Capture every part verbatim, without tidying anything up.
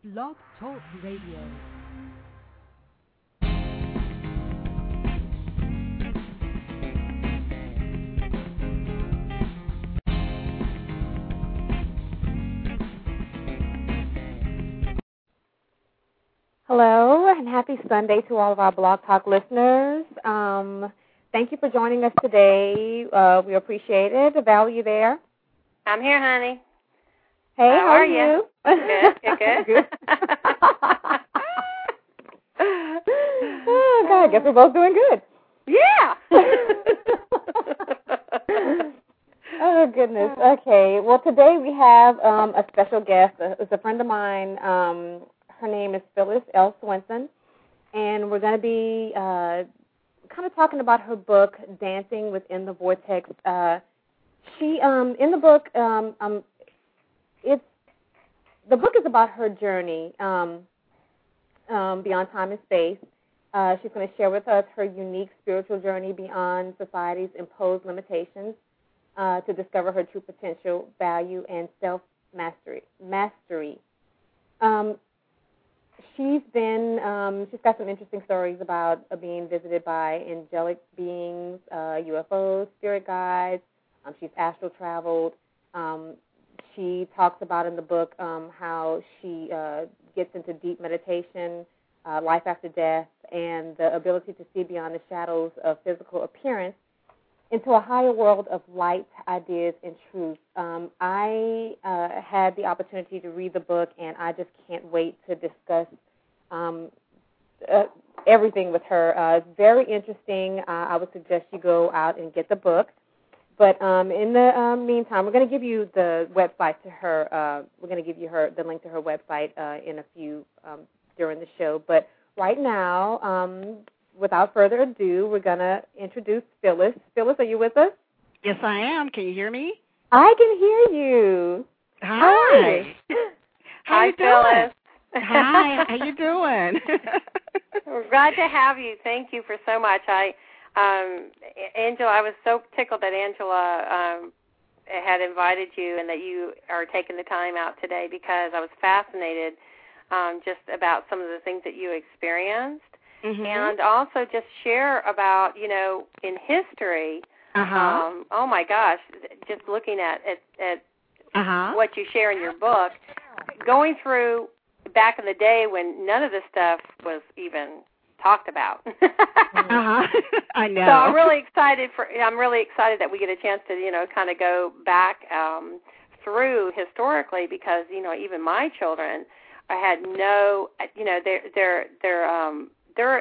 Blog Talk Radio. Hello, and happy Sunday to all of our Blog Talk listeners. Um, thank you for joining us today. Uh, we appreciate it. Val, are you there? I'm here, honey. Hey, how, how are you? you? Good, good, good. Good. Oh, God, I guess we're both doing good. Yeah. Oh, goodness. Okay, well, today we have um, a special guest. It's a friend of mine. Um, her name is Phyllis L. Swenson, and we're going to be uh, kind of talking about her book, Dancing Within the Vortex. Uh, she, um, in the book, um, um, it's the book is about her journey um, um, beyond time and space. Uh, she's going to share with us her unique spiritual journey beyond society's imposed limitations uh, to discover her true potential, value, and self-mastery. Mastery. Um, she's been, um, she's got some interesting stories about uh, being visited by angelic beings, uh, U F Os, spirit guides. Um, she's astral traveled. Um, she talks about in the book um, how she uh, gets into deep meditation, uh, life after death, and the ability to see beyond the shadows of physical appearance into a higher world of light, ideas, and truth. Um, I uh, had the opportunity to read the book, and I just can't wait to discuss um, uh, everything with her. Uh, it's very interesting. Uh, I would suggest you go out and get the book. But um, in the um, meantime, we're going to give you the website to her. Uh, we're going to give you her the link to her website uh, in a few um, during the show. But right now, um, without further ado, we're going to introduce Phyllis. Phyllis, are you with us? Yes, I am. Can you hear me? I can hear you. Hi. How are you? How Hi, you Phyllis. doing? Hi. How you doing? We're glad to have you. Thank you for so much. I, um, Angela, I was so tickled that Angela um, had invited you and that you are taking the time out today because I was fascinated um, just about some of the things that you experienced. Mm-hmm. And also just share about, you know, in history, uh-huh. um, oh, my gosh, just looking at, at, at uh-huh. what you share in your book, going through back in the day when none of this stuff was even talked about. uh-huh. I know. So I'm really excited for, I'm really excited that we get a chance to, you know, kind of go back um, through historically because, you know, even my children, I had no, you know, they're, they're, they're, um, Their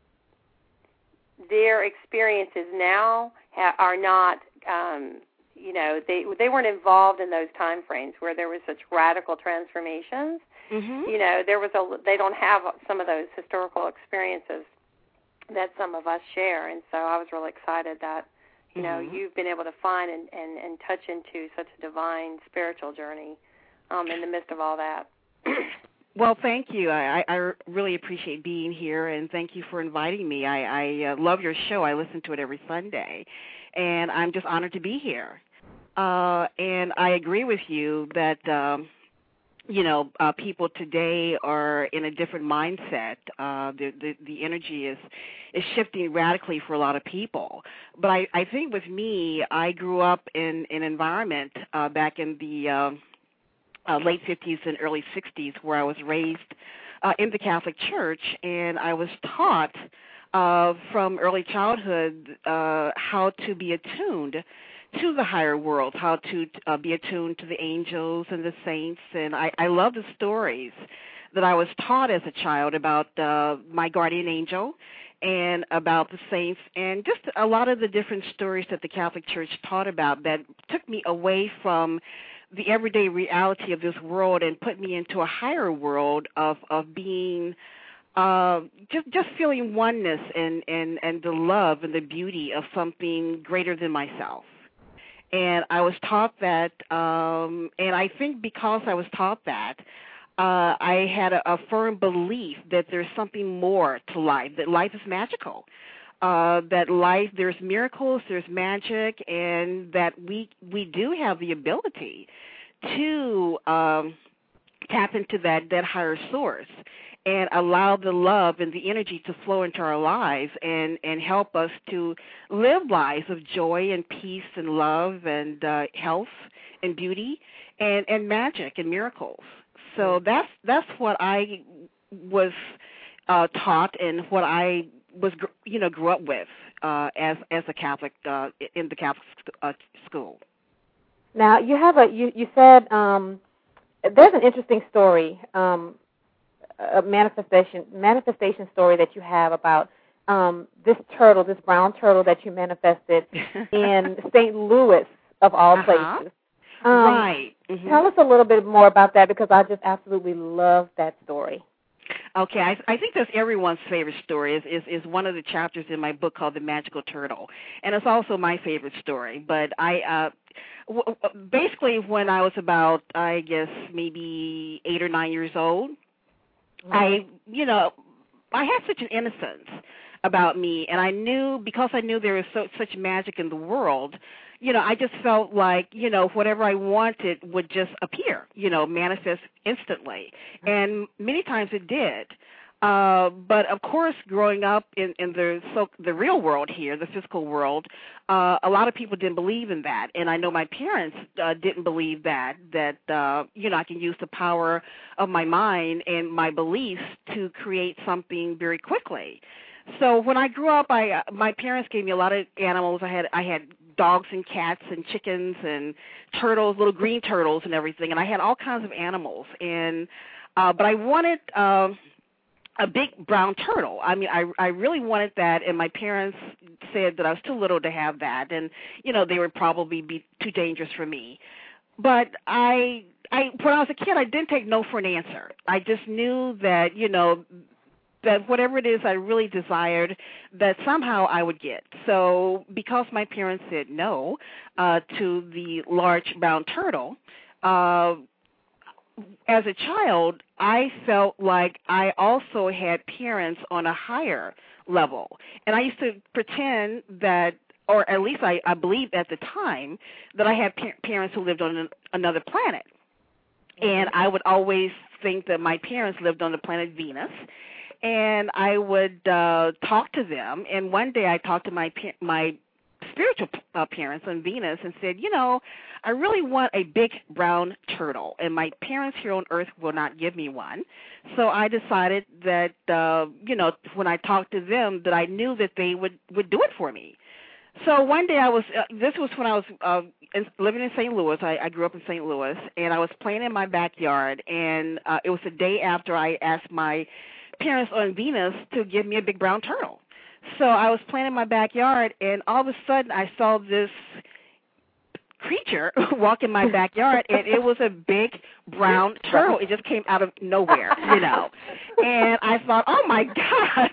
their experiences now ha- are not, um, you know, they they weren't involved in those time frames where there was such radical transformations. Mm-hmm. You know, there was a they don't have some of those historical experiences that some of us share, and so I was really excited that you know mm-hmm. you've been able to find and, and, and touch into such a divine spiritual journey um, in the midst of all that. Well, thank you. I, I really appreciate being here, and thank you for inviting me. I, I uh, love your show. I listen to it every Sunday, and I'm just honored to be here. Uh, and I agree with you that, um, you know, uh, people today are in a different mindset. Uh, the, the, the energy is, is shifting radically for a lot of people. But I, I think with me, I grew up in, in an environment uh, back in the uh, Uh, late fifties and early sixties, where I was raised uh, in the Catholic Church, and I was taught uh, from early childhood uh, how to be attuned to the higher world, how to uh, be attuned to the angels and the saints, and I, I love the stories that I was taught as a child about uh, my guardian angel and about the saints, and just a lot of the different stories that the Catholic Church taught about that took me away from the everyday reality of this world and put me into a higher world of, of being, uh, just just feeling oneness and, and, and the love and the beauty of something greater than myself. And I was taught that, um, and I think because I was taught that, uh, I had a, a firm belief that there's something more to life, that life is magical. Uh, that life, there's miracles, there's magic, and that we we do have the ability to um, tap into that, that higher source and allow the love and the energy to flow into our lives and, and help us to live lives of joy and peace and love and uh, health and beauty and, and magic and miracles. So that's that's what I was uh, taught and what I was, you know, grew up with uh, as as a Catholic uh, in the Catholic uh, school. Now you have a you you said um, there's an interesting story, um, a manifestation manifestation story that you have about um, this turtle, this brown turtle that you manifested in Saint Louis of all uh-huh. places. Um, right. Mm-hmm. Tell us a little bit more about that because I just absolutely love that story. Okay, I, I think that's everyone's favorite story. Is, is is one of the chapters in my book called The Magical Turtle, and it's also my favorite story. But I uh, w- basically, when I was about, I guess maybe eight or nine years old, mm-hmm. I you know I had such an innocence about me, and I knew because I knew there was so, such magic in the world. You know, I just felt like, you know, whatever I wanted would just appear, you know, manifest instantly. And many times it did. Uh, but, of course, growing up in, in the so, the real world here, the physical world, uh, a lot of people didn't believe in that. And I know my parents uh, didn't believe that, that, uh, you know, I can use the power of my mind and my beliefs to create something very quickly. So when I grew up, I uh, my parents gave me a lot of animals. I had I had dogs and cats and chickens and turtles, little green turtles and everything, and I had all kinds of animals. And uh, but I wanted uh, a big brown turtle. I mean, I I really wanted that, and my parents said that I was too little to have that, and you know they would probably be too dangerous for me. But I I when I was a kid, I didn't take no for an answer. I just knew that you know. that whatever it is I really desired, that somehow I would get. So because my parents said no uh, to the large brown turtle, uh, as a child, I felt like I also had parents on a higher level. And I used to pretend that, or at least I, I believed at the time, that I had pa- parents who lived on an, another planet. And I would always think that my parents lived on the planet Venus. And I would uh, talk to them. And one day I talked to my my spiritual uh, parents on Venus and said, you know, I really want a big brown turtle. And my parents here on Earth will not give me one. So I decided that, uh, you know, when I talked to them, that I knew that they would, would do it for me. So one day I was, uh, this was when I was uh, living in Saint Louis. I, I grew up in Saint Louis. And I was playing in my backyard. And uh, it was the day after I asked my parents on Venus to give me a big brown turtle. So I was playing in my backyard, and all of a sudden I saw this creature walk in my backyard, and it was a big brown turtle. It just came out of nowhere, you know. And I thought, oh, my God.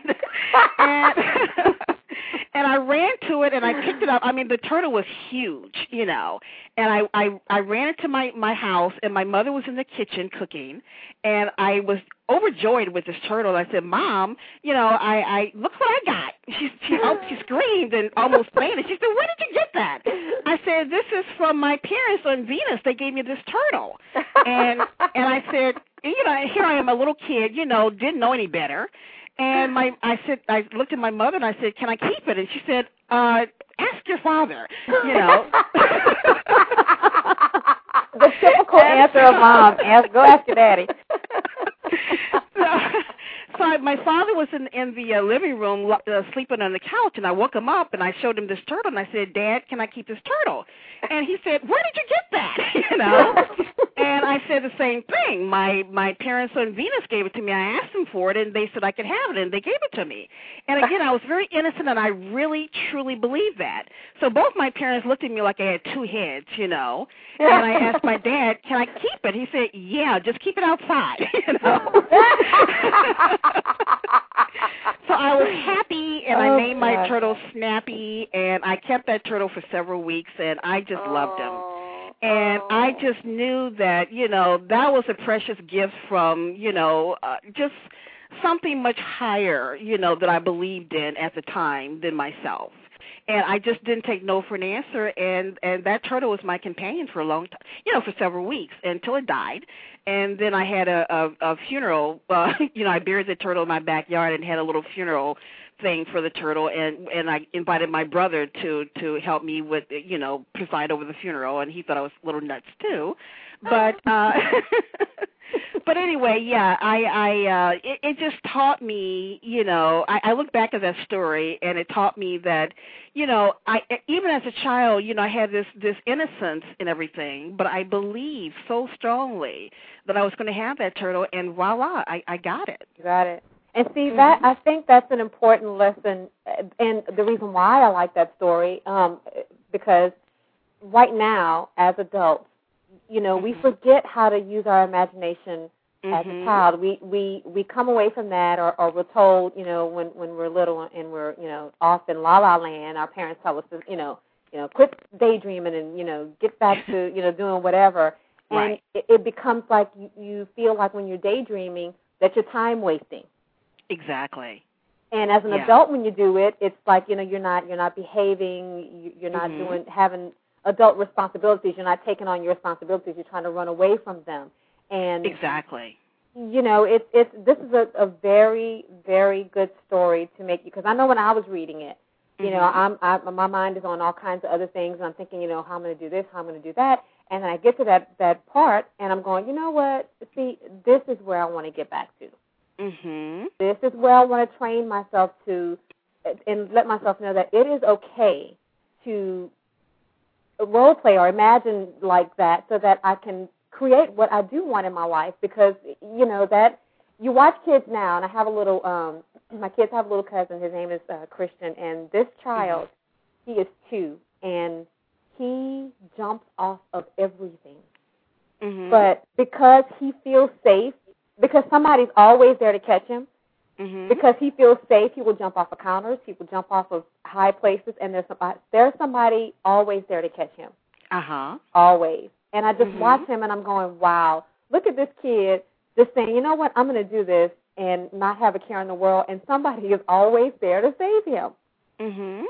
and, and I ran to it, and I picked it up. I mean, the turtle was huge, you know. And I, I, I ran into my, my house, and my mother was in the kitchen cooking, and I was overjoyed with this turtle. I said, Mom, you know, I, I look what I got. She, she, she screamed and almost fainted. She said, where did you get that? I said, this is from my parents on Venus. They gave me this turtle. And and I said, you know, here I am, a little kid, you know, didn't know any better. And my I said, I looked at my mother and I said, can I keep it? And she said, uh, ask your father, you know. The typical answer of mom, ask, go ask your daddy. so, so I, my father was in, in the uh, living room uh, sleeping on the couch, and I woke him up, and I showed him this turtle, and I said, Dad, can I keep this turtle? And he said, where did you get that? You know? And I said the same thing. My my parents on Venus gave it to me. I asked them for it, and they said I could have it, and they gave it to me. And again, I was very innocent, and I really, truly believed that. So both my parents looked at me like I had two heads, you know. And I asked my dad, can I keep it? He said, yeah, just keep it outside, you know. So I was happy, and oh, I named my God. turtle Snappy, and I kept that turtle for several weeks, and I just oh. loved him. And I just knew that, you know, that was a precious gift from, you know, uh, just something much higher, you know, that I believed in at the time than myself. And I just didn't take no for an answer, and, and that turtle was my companion for a long time, you know, for several weeks until it died. And then I had a, a, a funeral. Uh, you know, I buried the turtle in my backyard and had a little funeral thing for the turtle, and and I invited my brother to to help me with, you know, preside over the funeral, and he thought I was a little nuts too. But uh but anyway, yeah, I I uh it, it just taught me, you know, I, I look back at that story and it taught me that, you know, I even as a child, you know, I had this this innocence in everything, but I believed so strongly that I was going to have that turtle, and voila, I, I got it. You got it. And see, that I think that's an important lesson, and the reason why I like that story, um, because right now, as adults, you know, we forget how to use our imagination mm-hmm. as a child. We we we come away from that, or, or we're told, you know, when, when we're little and we're, you know, off in La La Land, our parents tell us, to, you know, you know, quit daydreaming and, you know, get back to, you know, doing whatever. And right. it, it becomes like you, you feel like when you're daydreaming that you're time wasting. Exactly. And as an yeah. adult, when you do it, it's like, you know, you're not you're not behaving, you're not mm-hmm. doing having adult responsibilities. You're not taking on your responsibilities. You're trying to run away from them. And exactly. You know, it's it's this is a, a very very good story to make you, because I know when I was reading it, you mm-hmm. know, I'm I, my mind is on all kinds of other things, and I'm thinking, you know, how I'm going to do this, how I'm going to do that, and then I get to that that part, and I'm going, you know what? See, this is where I want to get back to. Mm-hmm. This is where I want to train myself to, and let myself know that it is okay to role play or imagine like that, so that I can create what I do want in my life. Because, you know, that you watch kids now, and I have a little, um, my kids have a little cousin. His name is uh, Christian, and this child, mm-hmm. he is two, and he jumps off of everything. Mm-hmm. But because he feels safe, because somebody's always there to catch him, mm-hmm. because he feels safe, he will jump off of counters, he will jump off of high places, and there's somebody, there's somebody always there to catch him. Uh-huh. Always. And I just mm-hmm. watch him, and I'm going, wow, look at this kid just saying, you know what, I'm going to do this and not have a care in the world, and somebody is always there to save him. Mm-hmm.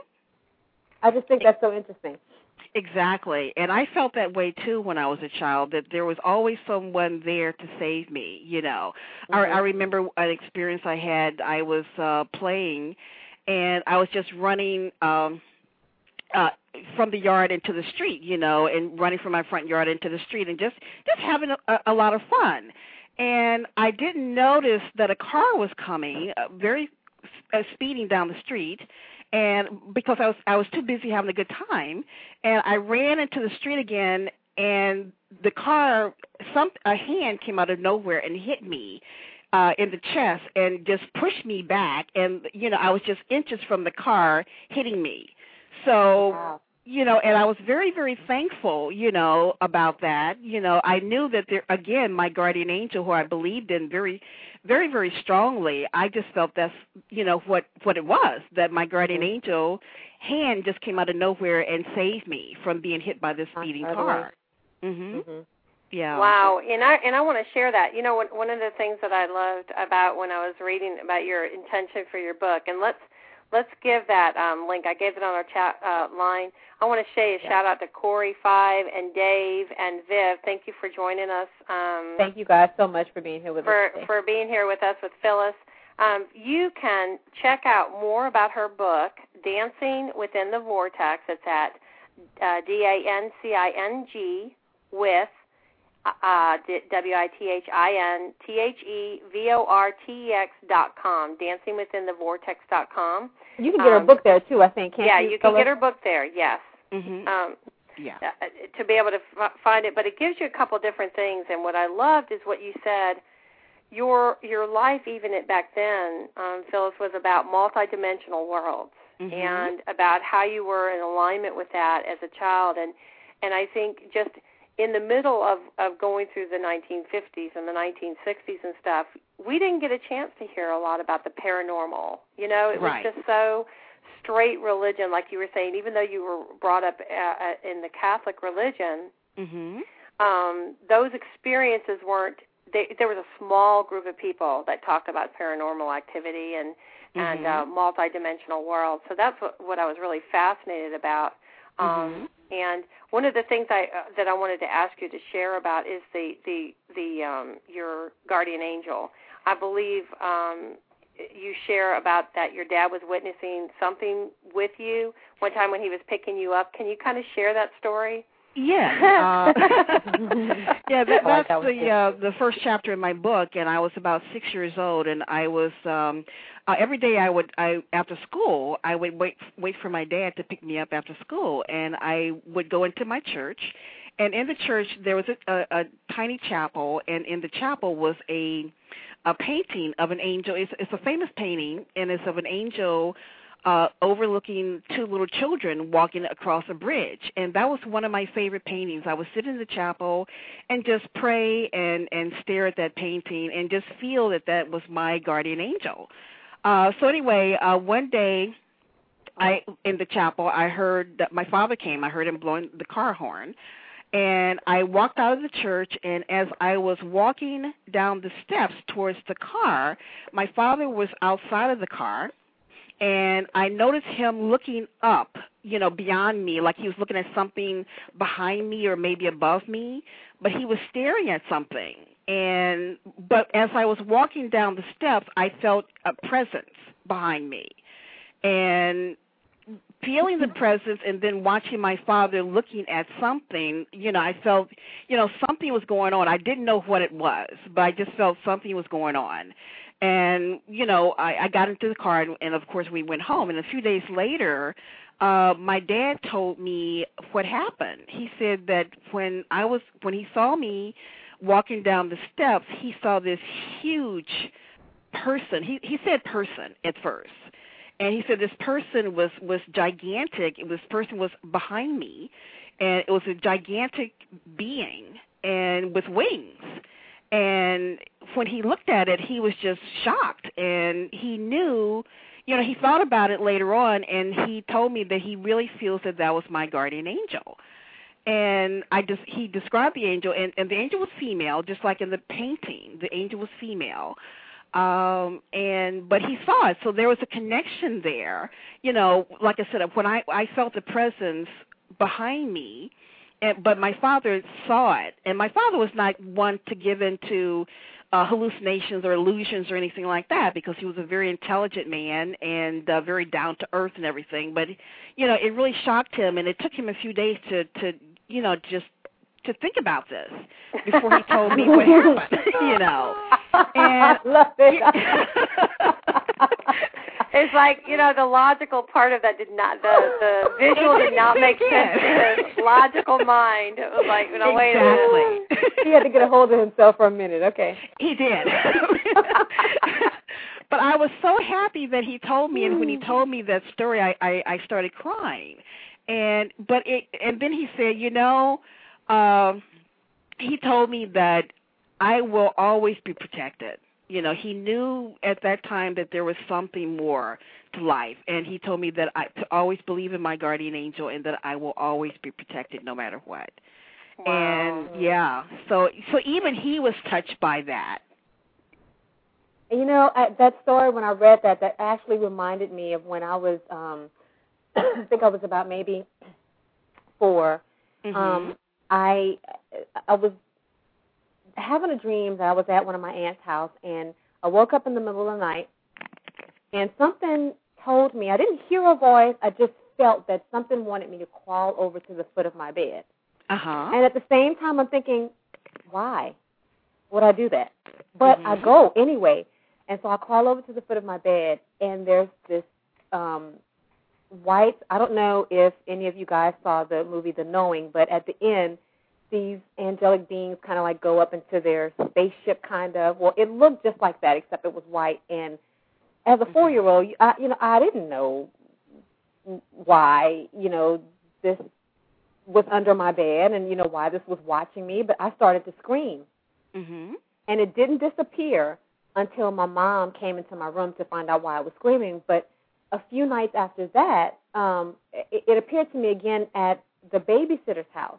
I just think that's so interesting. Exactly. And I felt that way, too, when I was a child, that there was always someone there to save me, you know. Mm-hmm. I, I remember an experience I had. I was uh, playing, and I was just running um, uh, from the yard into the street, you know, and running from my front yard into the street and just, just having a, a lot of fun. And I didn't notice that a car was coming, uh, very uh, speeding down the street. And because I was I was too busy having a good time, and I ran into the street again, and the car, some a hand came out of nowhere and hit me uh, in the chest and just pushed me back, and you know I was just inches from the car hitting me. So wow. you know, and I was very very thankful, you know, about that. You know, I knew that there again my guardian angel, who I believed in very. Very, very strongly, I just felt that's, you know, what, what it was, that my guardian mm-hmm. angel hand just came out of nowhere and saved me from being hit by this speeding car. Mm-hmm. Mm-hmm. Yeah. Wow, and I and I want to share that. You know, one, one of the things that I loved about when I was reading about your intention for your book, and let's let's give that um, link. I gave it on our chat uh, line. I want to say a yeah. shout out to Corey Five and Dave and Viv. Thank you for joining us. Um, Thank you guys so much for being here with for, us today. For being here with us with Phyllis. Um, you can check out more about her book, Dancing Within the Vortex. It's at uh, D A N C I N G with uh, W I T H I N T H E V O R T E X dot com, dancing within the vortex dot com. You can get um, her book there, too, I think, can't yeah, you? Yeah, you can get her book there, yes. Mm-hmm. Um, yeah. Uh, to be able to f- find it, but it gives you a couple different things, and what I loved is what you said. Your your life, even at back then, um, Phyllis, was about multidimensional worlds, mm-hmm. and about how you were in alignment with that as a child, and and I think just in the middle of, of going through the nineteen fifties and the nineteen sixties and stuff, we didn't get a chance to hear a lot about the paranormal. You know, it right. was just so straight religion, like you were saying, even though you were brought up uh, in the Catholic religion, mm-hmm. um, those experiences weren't they, there was a small group of people that talked about paranormal activity and and mm-hmm. uh, multidimensional worlds. So that's what, what I was really fascinated about. Um, mm-hmm. And one of the things I uh, that I wanted to ask you to share about is the the the um, your guardian angel. I believe um, you share about that your dad was witnessing something with you one time when he was picking you up. Can you kind of share that story? Yeah, uh, yeah. That, that's that the uh, the first chapter in my book, and I was about six years old, and I was um, uh, every day I would I after school I would wait wait for my dad to pick me up after school, and I would go into my church, and in the church there was a, a, a tiny chapel, and in the chapel was a a painting of an angel. It's, it's a famous painting, and it's of an angel Uh, overlooking two little children walking across a bridge. And that was one of my favorite paintings. I would sit in the chapel and just pray and, and stare at that painting and just feel that that was my guardian angel. Uh, so anyway, uh, one day I in the chapel, I heard that my father came. I heard him blowing the car horn. And I walked out of the church, and as I was walking down the steps towards the car, my father was outside of the car. And I noticed him looking up, you know, beyond me, like he was looking at something behind me or maybe above me, but he was staring at something. And but as I was walking down the steps, I felt a presence behind me. And feeling the presence and then watching my father looking at something, you know, I felt, you know, something was going on. I didn't know what it was, but I just felt something was going on. And, you know, I, I got into the car, and, and, of course, we went home. And a few days later, uh, my dad told me what happened. He said that when I was when he saw me walking down the steps, he saw this huge person. He, he said person at first. And he said this person was, was gigantic. This person was behind me, and it was a gigantic being and with wings. And when he looked at it, he was just shocked, and he knew, you know, he thought about it later on, and he told me that he really feels that that was my guardian angel. And I just he described the angel, and, and the angel was female, just like in the painting. The angel was female, um, and but he saw it, so there was a connection there. You know, like I said, when I I felt the presence behind me. And, but my father saw it, and my father was not one to give into uh, hallucinations or illusions or anything like that, because he was a very intelligent man and uh, very down to earth and everything. But, you know, it really shocked him, and it took him a few days to, to you know, just to think about this before he told me what happened, you know. And I love it. It's like, you know, the logical part of that did not, the, the visual did not make sense to his logical mind. It was like, you know, wait a minute. Exactly. He had to get a hold of himself for a minute. Okay. He did. But I was so happy that he told me, and when he told me that story, I, I, I started crying. And but it, and then he said, you know, uh, he told me that I will always be protected. You know, he knew at that time that there was something more to life, and he told me that I to always believe in my guardian angel and that I will always be protected no matter what. Wow. And yeah, so so even he was touched by that. You know, I, that story, when I read that, that actually reminded me of when I was, um, I think I was about maybe four. Mm-hmm. Um, I I was having a dream that I was at one of my aunt's house, and I woke up in the middle of the night, and something told me, I didn't hear a voice, I just felt that something wanted me to crawl over to the foot of my bed. Uh-huh. And at the same time, I'm thinking, why would I do that? But mm-hmm. I go anyway. And so I crawl over to the foot of my bed, and there's this um, white, I don't know if any of you guys saw the movie The Knowing, but at the end, these angelic beings kind of like go up into their spaceship kind of. Well, it looked just like that, except it was white. And as a four-year-old, I, you know, I didn't know why, you know, this was under my bed and, you know, why this was watching me, but I started to scream. Mm-hmm. And it didn't disappear until my mom came into my room to find out why I was screaming. But a few nights after that, um, it, it appeared to me again at the babysitter's house.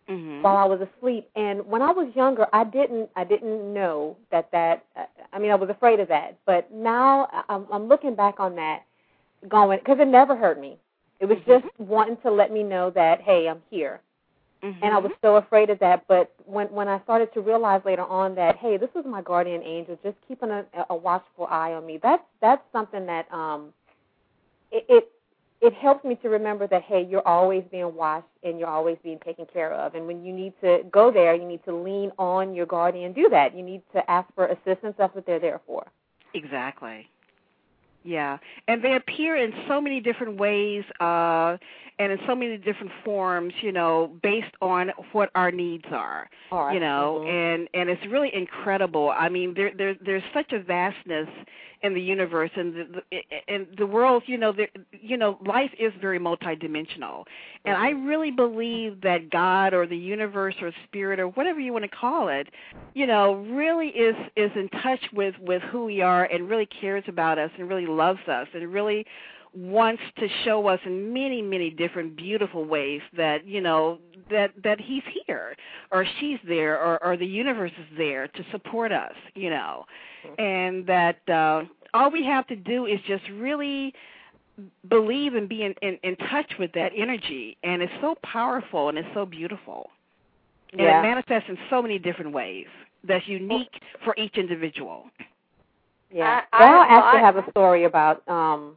mm-hmm. while I was asleep. And when I was younger, I didn't I didn't know that that. Uh, I mean, I was afraid of that. But now I'm, I'm looking back on that, going because it never hurt me. It was mm-hmm. just wanting to let me know that, hey, I'm here. Mm-hmm. And I was so afraid of that. But when when I started to realize later on that, hey, this was my guardian angel, just keeping a, a watchful eye on me. That's that's something that um, it, it it helps me to remember that, hey, you're always being watched and you're always being taken care of. And when you need to go there, you need to lean on your guardian. Do that. You need to ask for assistance. That's what they're there for. Exactly. Yeah, and they appear in so many different ways uh, and in so many different forms, you know, based on what our needs are, right. you know, mm-hmm. and, and it's really incredible. I mean, there, there there's such a vastness in the universe and the, the, and the world, you know, there, you know, life is very multidimensional. And I really believe that God or the universe or spirit or whatever you want to call it, you know, really is, is in touch with, with who we are and really cares about us and really loves us and really wants to show us in many, many different beautiful ways that, you know, that, that he's here or she's there or, or the universe is there to support us, you know, and that uh, all we have to do is just really believe and be in, in, in touch with that energy, and it's so powerful and it's so beautiful. And yeah. it manifests in so many different ways that's unique for each individual. Yeah. I, Val I, actually I, has a story about um,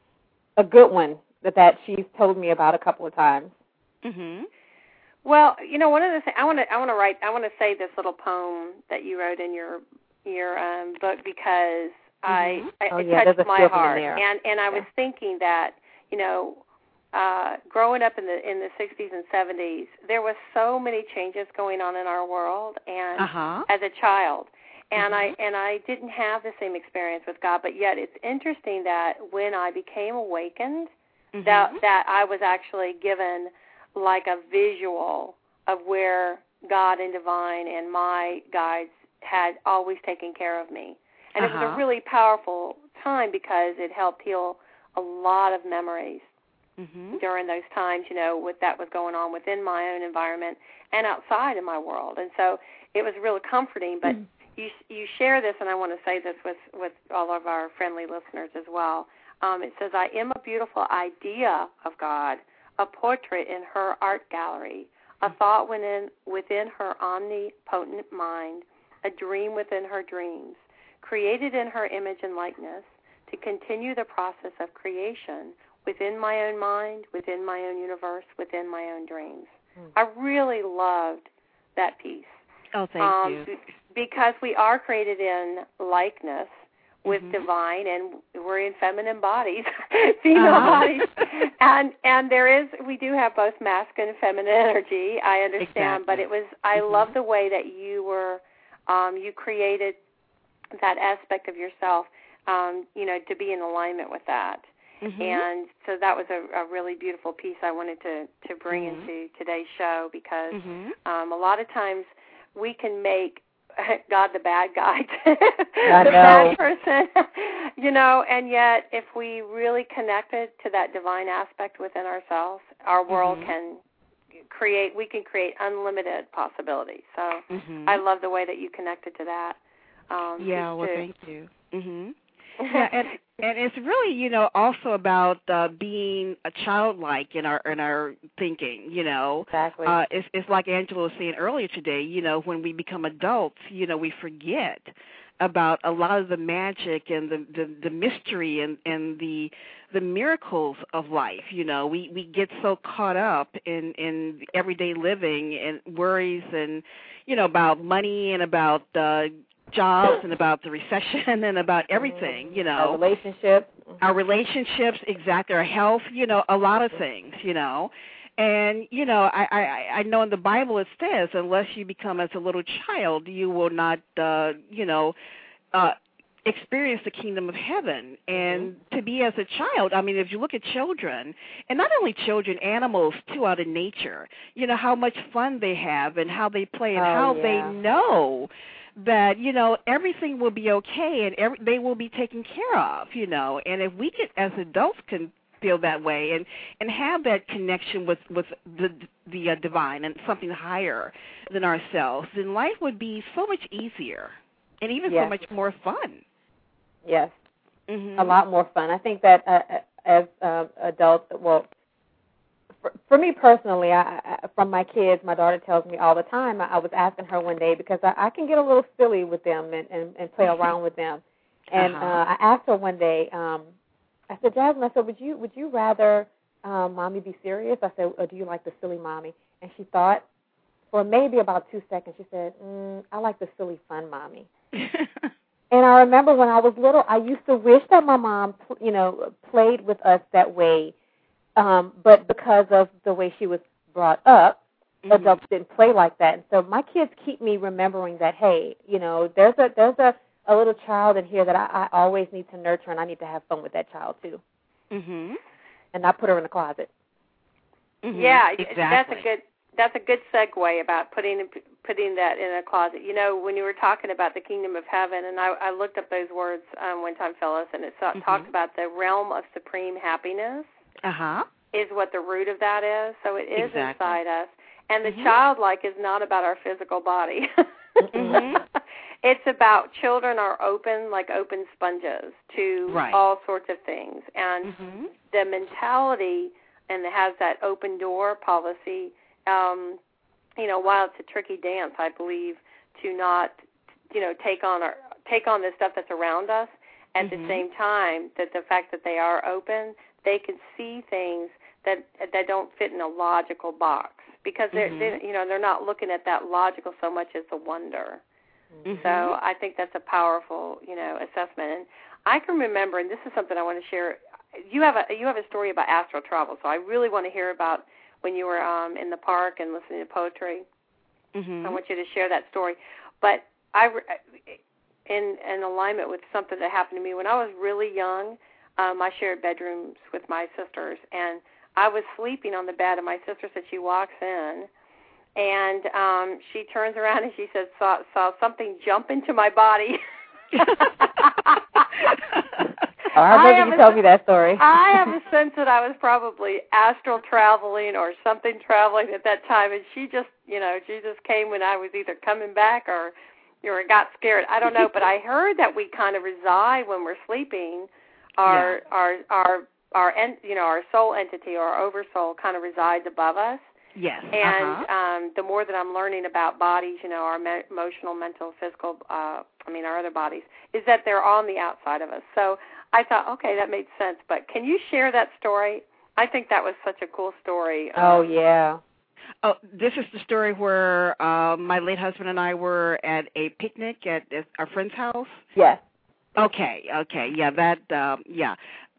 a good one that, that she's told me about a couple of times. Mm-hmm. Well, you know, one of the things I want to I want to write I want to say this little poem that you wrote in your your um, book because Mm-hmm. I, I oh, it yeah, touched there's a my feeling heart, there. and and I yeah. was thinking that you know, uh, growing up in the in the sixties and seventies, there was so many changes going on in our world, and uh-huh. as a child, and mm-hmm. I and I didn't have the same experience with God, but yet it's interesting that when I became awakened, mm-hmm. that that I was actually given like a visual of where God and divine and my guides had always taken care of me. And uh-huh. it was a really powerful time because it helped heal a lot of memories mm-hmm. during those times, you know, what that was going on within my own environment and outside in my world. And so it was really comforting. But mm-hmm. you you share this, and I want to say this with, with all of our friendly listeners as well. Um, it says, I am a beautiful idea of God, a portrait in her art gallery, a thought within, within her omnipotent mind, a dream within her dreams, created in her image and likeness, to continue the process of creation within my own mind, within my own universe, within my own dreams. Mm. I really loved that piece. Oh, thank um, you. Because we are created in likeness with mm-hmm. divine, and we're in feminine bodies, female uh-huh. bodies, and and there is we do have both masculine and feminine energy. I understand, exactly. but it was I mm-hmm. love the way that you were um, you created that aspect of yourself, um, you know, to be in alignment with that. Mm-hmm. And so that was a, a really beautiful piece I wanted to, to bring mm-hmm. into today's show because mm-hmm. um, a lot of times we can make God the bad guy, I the know. bad person, you know, and yet if we really connected to that divine aspect within ourselves, our world mm-hmm. can create, we can create unlimited possibilities. So mm-hmm. I love the way that you connected to that. Um, yeah, well, to, thank you. Mm-hmm. yeah, and and it's really, you know, also about uh, being a childlike in our in our thinking. You know, exactly. Uh, it's it's like Angela was saying earlier today. You know, when we become adults, you know, we forget about a lot of the magic and the the, the mystery and, and the the miracles of life. You know, we, we get so caught up in, in everyday living and worries and, you know, about money and about uh, jobs and about the recession and about everything, you know. Our relationships. Our relationships, exactly, our health, you know, a lot of things, you know. And, you know, I, I, I know in the Bible it says, unless you become as a little child, you will not, uh, you know, uh, experience the kingdom of heaven. And mm-hmm. to be as a child, I mean, if you look at children, and not only children, animals, too, out in nature, you know, how much fun they have and how they play and oh, how yeah. they know that, you know, everything will be okay and every, they will be taken care of, you know. And if we could, as adults, can feel that way and, and have that connection with, with the the uh, divine and something higher than ourselves, then life would be so much easier and even yes. so much more fun. Yes, mm-hmm. a lot more fun. I think that uh, as uh, adults, well, for, for me personally, I, I, from my kids, my daughter tells me all the time, I, I was asking her one day because I, I can get a little silly with them and, and, and play around with them. And uh-huh. uh, I asked her one day, um, I said, Jasmine, I said, would you would you rather um, mommy be serious? I said, or do you like the silly mommy? And she thought for maybe about two seconds. She said, mm, I like the silly fun mommy. And I remember when I was little, I used to wish that my mom, you know, played with us that way. Um, but because of the way she was brought up, mm-hmm. adults didn't play like that. And so my kids keep me remembering that, hey, you know, there's a there's a, a little child in here that I, I always need to nurture, and I need to have fun with that child too. Mhm. And not put her in the closet. Mm-hmm. Yeah, exactly. that's a good that's a good segue about putting putting that in a closet. You know, when you were talking about the kingdom of heaven, and I, I looked up those words um, one time, Phyllis, and it mm-hmm. talked about the realm of supreme happiness. Uh-huh. Is what the root of that is. So it is exactly. inside us. And the mm-hmm. childlike is not about our physical body. mm-hmm. It's about children are open, like open sponges, to right. all sorts of things. And mm-hmm. the mentality and it has that open door policy, um, you know, while it's a tricky dance, I believe, to not, you know, take on our take on the stuff that's around us. At mm-hmm. the same time, that the fact that they are open, they can see things that that don't fit in a logical box because they're, mm-hmm. they, you know, they're not looking at that logical so much as the wonder. Mm-hmm. So I think that's a powerful, you know, assessment. And I can remember, and this is something I want to share. You have a you have a story about astral travel, so I really want to hear about when you were um, in the park and listening to poetry. Mm-hmm. I want you to share that story. But I, in in alignment with something that happened to me when I was really young, um, I shared bedrooms with my sisters, and I was sleeping on the bed, and my sister said she walks in. And um, she turns around and she says, saw, saw something jump into my body. oh, I remember you told me that story. I have a sense that I was probably astral traveling or something traveling at that time. And she just, you know, she just came when I was either coming back or, you know, got scared. I don't know. But I heard that we kind of reside when we're sleeping. Our, yeah. our, our, our, our, you know, our soul entity or our oversoul kind of resides above us. Yes. And uh-huh. um, the more that I'm learning about bodies, you know, our me- emotional, mental, physical, uh, I mean, our other bodies, is that they're on the outside of us. So I thought, okay, that made sense. But can you share that story? I think that was such a cool story. Oh, um, yeah. Oh, this is the story where uh, my late husband and I were at a picnic at, at our friend's house? Yes. Okay, okay, yeah, that, um, yeah.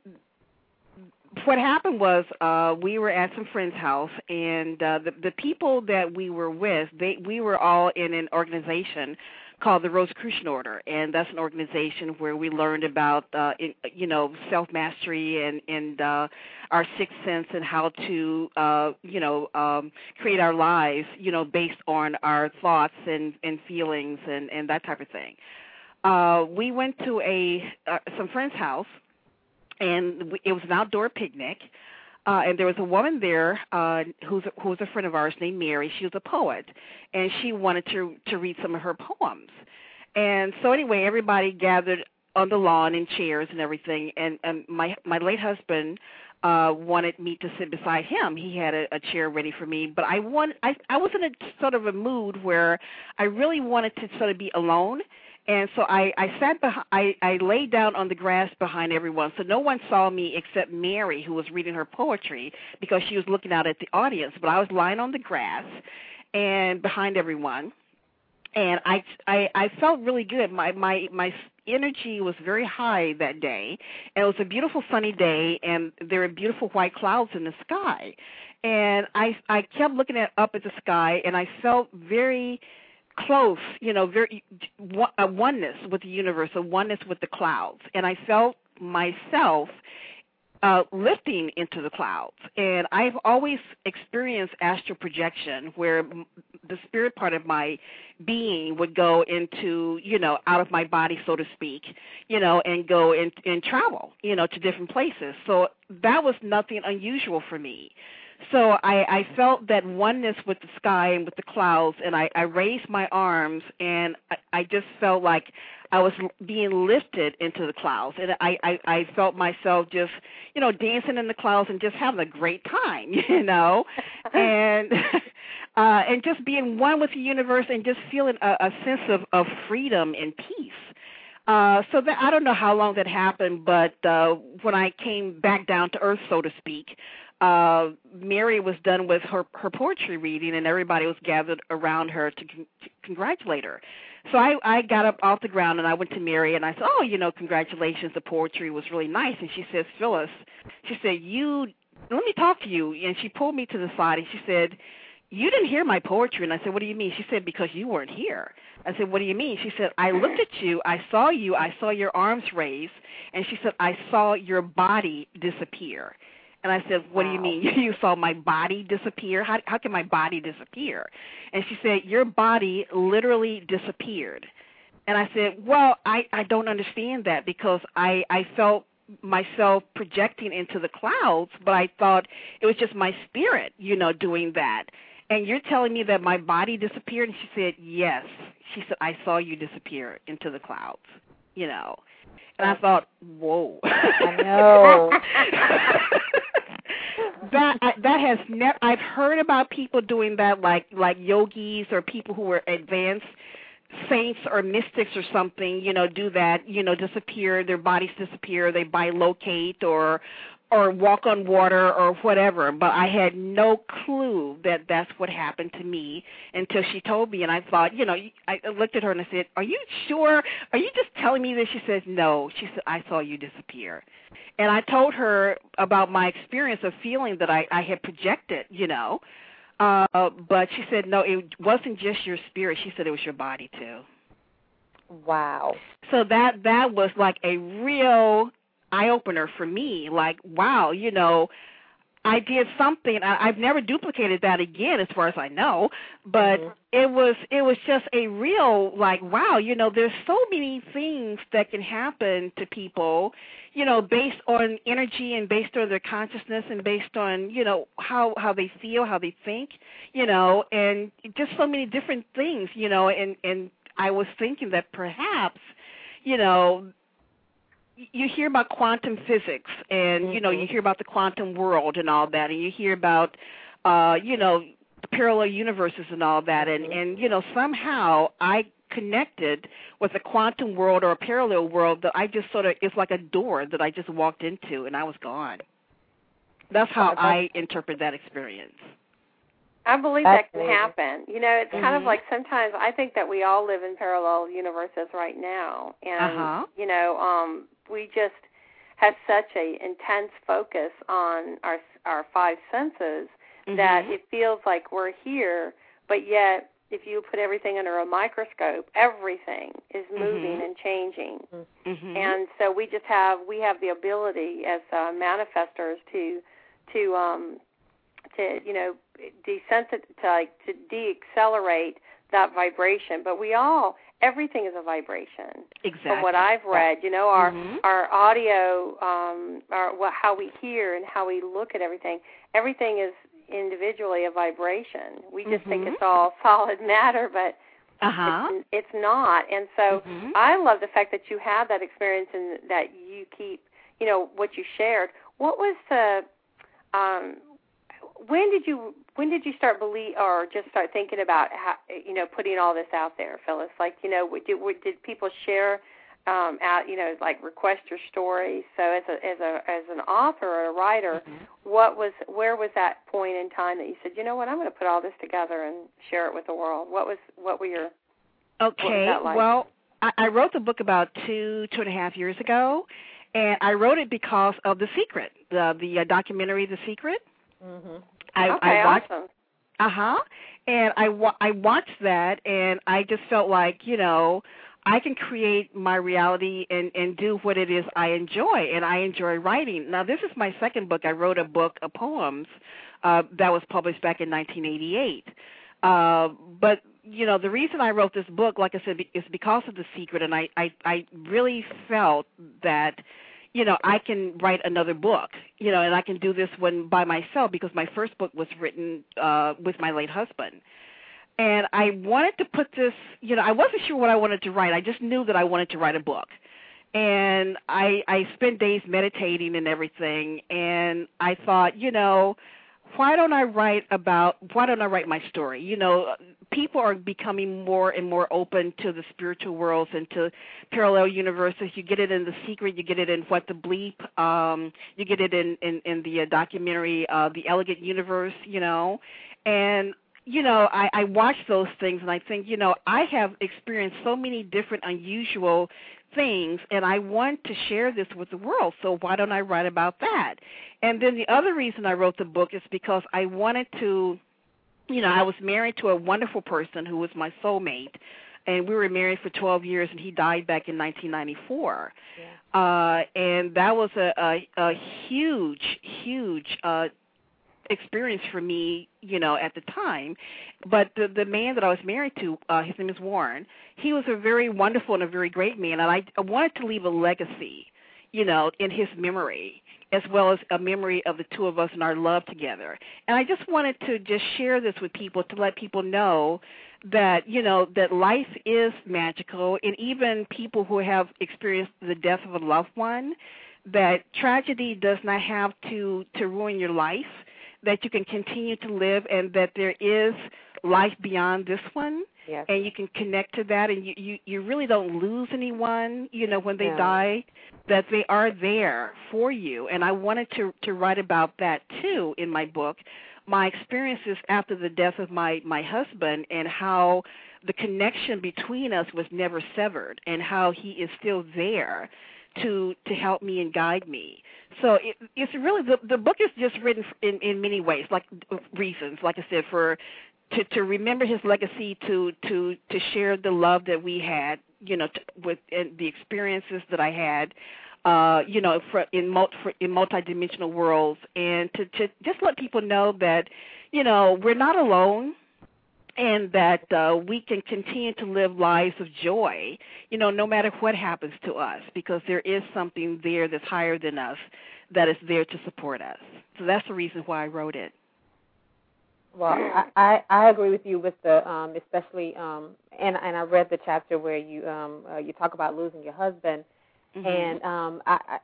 What happened was uh, we were at some friend's house, and uh, the the people that we were with, they we were all in an organization called the Rosicrucian Order, and that's an organization where we learned about uh, in, you know self mastery and and uh, our sixth sense and how to uh, you know um, create our lives you know based on our thoughts and, and feelings and, and that type of thing. Uh, we went to a uh, some friend's house. And it was an outdoor picnic, uh, and there was a woman there uh, who's who was a friend of ours named Mary. She was a poet, and she wanted to to read some of her poems. And so anyway, everybody gathered on the lawn in chairs and everything. And, and my my late husband uh, wanted me to sit beside him. He had a, a chair ready for me, but I want I I was in a sort of a mood where I really wanted to sort of be alone. And so I, I sat behind, I, I laid down on the grass behind everyone, so no one saw me except Mary, who was reading her poetry, because she was looking out at the audience. But I was lying on the grass and behind everyone, and I, I, I felt really good. My, my, my energy was very high that day, and it was a beautiful sunny day, and there were beautiful white clouds in the sky. And I, I kept looking at, up at the sky, and I felt very close, you know, very a oneness with the universe, a oneness with the clouds. And I felt myself uh, lifting into the clouds. And I've always experienced astral projection where m- the spirit part of my being would go into, you know, out of my body, so to speak, you know, and go in, and travel, you know, to different places. So that was nothing unusual for me. So I, I felt that oneness with the sky and with the clouds, and I, I raised my arms, and I, I just felt like I was being lifted into the clouds, and I, I, I felt myself just, you know, dancing in the clouds and just having a great time, you know, and uh, and just being one with the universe and just feeling a, a sense of, of freedom and peace. Uh, so that, I don't know how long that happened, but uh, when I came back down to earth, so to speak, uh, Mary was done with her, her poetry reading, and everybody was gathered around her to, con- to congratulate her. So I, I got up off the ground, and I went to Mary, and I said, oh, you know, congratulations, the poetry was really nice. And she says, Phyllis, she said, you, let me talk to you. And she pulled me to the side, and she said, you didn't hear my poetry. And I said, what do you mean? She said, because you weren't here. I said, what do you mean? She said, I looked at you, I saw you, I saw your arms raised, and she said, I saw your body disappear. And I said, what wow. do you mean? You saw my body disappear? How, how can my body disappear? And she said, your body literally disappeared. And I said, well, I, I don't understand that because I, I felt myself projecting into the clouds, but I thought it was just my spirit, you know, doing that. And you're telling me that my body disappeared? And she said, yes. She said, I saw you disappear into the clouds, you know. And I thought, whoa. I know. that I, that has never. I've heard about people doing that, like like yogis or people who are advanced saints or mystics or something. You know, do that. You know, disappear. Their bodies disappear. They bilocate or or walk on water or whatever. But I had no clue that that's what happened to me until she told me. And I thought, you know, I looked at her and I said, are you sure? Are you just telling me this? She says, no. She said, I saw you disappear. And I told her about my experience of feeling that I, I had projected, you know. Uh, but she said, no, it wasn't just your spirit. She said it was your body, too. Wow. So that that was like a real eye-opener for me. Like, wow, you know, I did something. I, I've never duplicated that again as far as I know. But mm-hmm. it was it was just a real, like, wow, you know, there's so many things that can happen to people, you know, based on energy and based on their consciousness and based on, you know, how, how they feel, how they think, you know, and just so many different things, you know, and, and I was thinking that perhaps, you know, you hear about quantum physics and, mm-hmm. you know, you hear about the quantum world and all that, and you hear about, uh, you know, parallel universes and all that, and, mm-hmm. and, you know, somehow I connected with a quantum world or a parallel world that I just sort of, it's like a door that I just walked into and I was gone. That's how oh, I interpret that experience. I believe That's that can amazing. happen. You know, it's mm-hmm. kind of like sometimes I think that we all live in parallel universes right now. And, uh-huh. you know, um, we just have such a intense focus on our our five senses mm-hmm. that it feels like we're here, but yet if you put everything under a microscope, everything is moving mm-hmm. and changing. Mm-hmm. And so we just have we have the ability as uh, manifestors to to um, to you know desensitize to, like, to de-accelerate that vibration. But we all everything is a vibration. Exactly. From what I've read, you know, our mm-hmm. our audio, um, our what, how we hear and how we look at everything, everything is individually a vibration. We just mm-hmm. think it's all solid matter, but uh-huh. it's, it's not. And so mm-hmm. I love the fact that you have that experience and that you keep, you know, what you shared. What was the, um, when did you when did you start believe or just start thinking about how, you know, putting all this out there, Phyllis? Like, you know, did did people share um, out, you know, like request your story? So as a as a as an author or a writer, mm-hmm. what was where was that point in time that you said, you know what, I'm going to put all this together and share it with the world? What was what were your okay? What was that like? Well, I, I wrote the book about two two and a half years ago, and I wrote it because of The Secret, the the uh, documentary, The Secret. Mm-hmm. I, okay, I watched, awesome. Uh-huh. And I, wa- I watched that, and I just felt like, you know, I can create my reality and, and do what it is I enjoy, and I enjoy writing. Now, this is my second book. I wrote a book of poems uh, that was published back in nineteen eighty-eight. Uh, but, you know, the reason I wrote this book, like I said, is because of The Secret, and I, I, I really felt that, you know, I can write another book, you know, and I can do this one by myself because my first book was written uh, with my late husband. And I wanted to put this, you know, I wasn't sure what I wanted to write. I just knew that I wanted to write a book. And I I spent days meditating and everything, and I thought, you know, why don't I write about, why don't I write my story? You know, people are becoming more and more open to the spiritual worlds and to parallel universes. You get it in The Secret, you get it in What the Bleep, um, you get it in, in, in the uh, documentary uh, The Elegant Universe, you know, and you know, I, I watch those things and I think, you know, I have experienced so many different unusual things and I want to share this with the world, so why don't I write about that? And then the other reason I wrote the book is because I wanted to, you know, I was married to a wonderful person who was my soulmate, and we were married for twelve years, and he died back in nineteen ninety-four. Yeah. Uh, and that was a, a, a huge, huge uh experience for me, you know, at the time. But the the man that I was married to, uh, his name is Warren, he was a very wonderful and a very great man, and I, I wanted to leave a legacy, you know, in his memory, as well as a memory of the two of us and our love together. And I just wanted to just share this with people to let people know that, you know, that life is magical, and even people who have experienced the death of a loved one, that tragedy does not have to, to ruin your life, that you can continue to live, and that there is life beyond this one, yes. And you can connect to that, and you, you, you really don't lose anyone, you know, when they yeah. die, that they are there for you. And I wanted to, to write about that, too, in my book, my experiences after the death of my, my husband, and how the connection between us was never severed, and how he is still there to to help me and guide me. So it, it's really, the, the book is just written in, in many ways, like reasons, like I said, for to, to remember his legacy, to, to, to share the love that we had, you know, to, with and the experiences that I had, uh, you know, for, in, multi, for, in multidimensional worlds, and to, to just let people know that, you know, we're not alone, and that uh, we can continue to live lives of joy, you know, no matter what happens to us, because there is something there that's higher than us that is there to support us. So that's the reason why I wrote it. Well, I, I, I agree with you with the, um, especially, um, and and I read the chapter where you um, uh, you talk about losing your husband, mm-hmm. and um, I, I,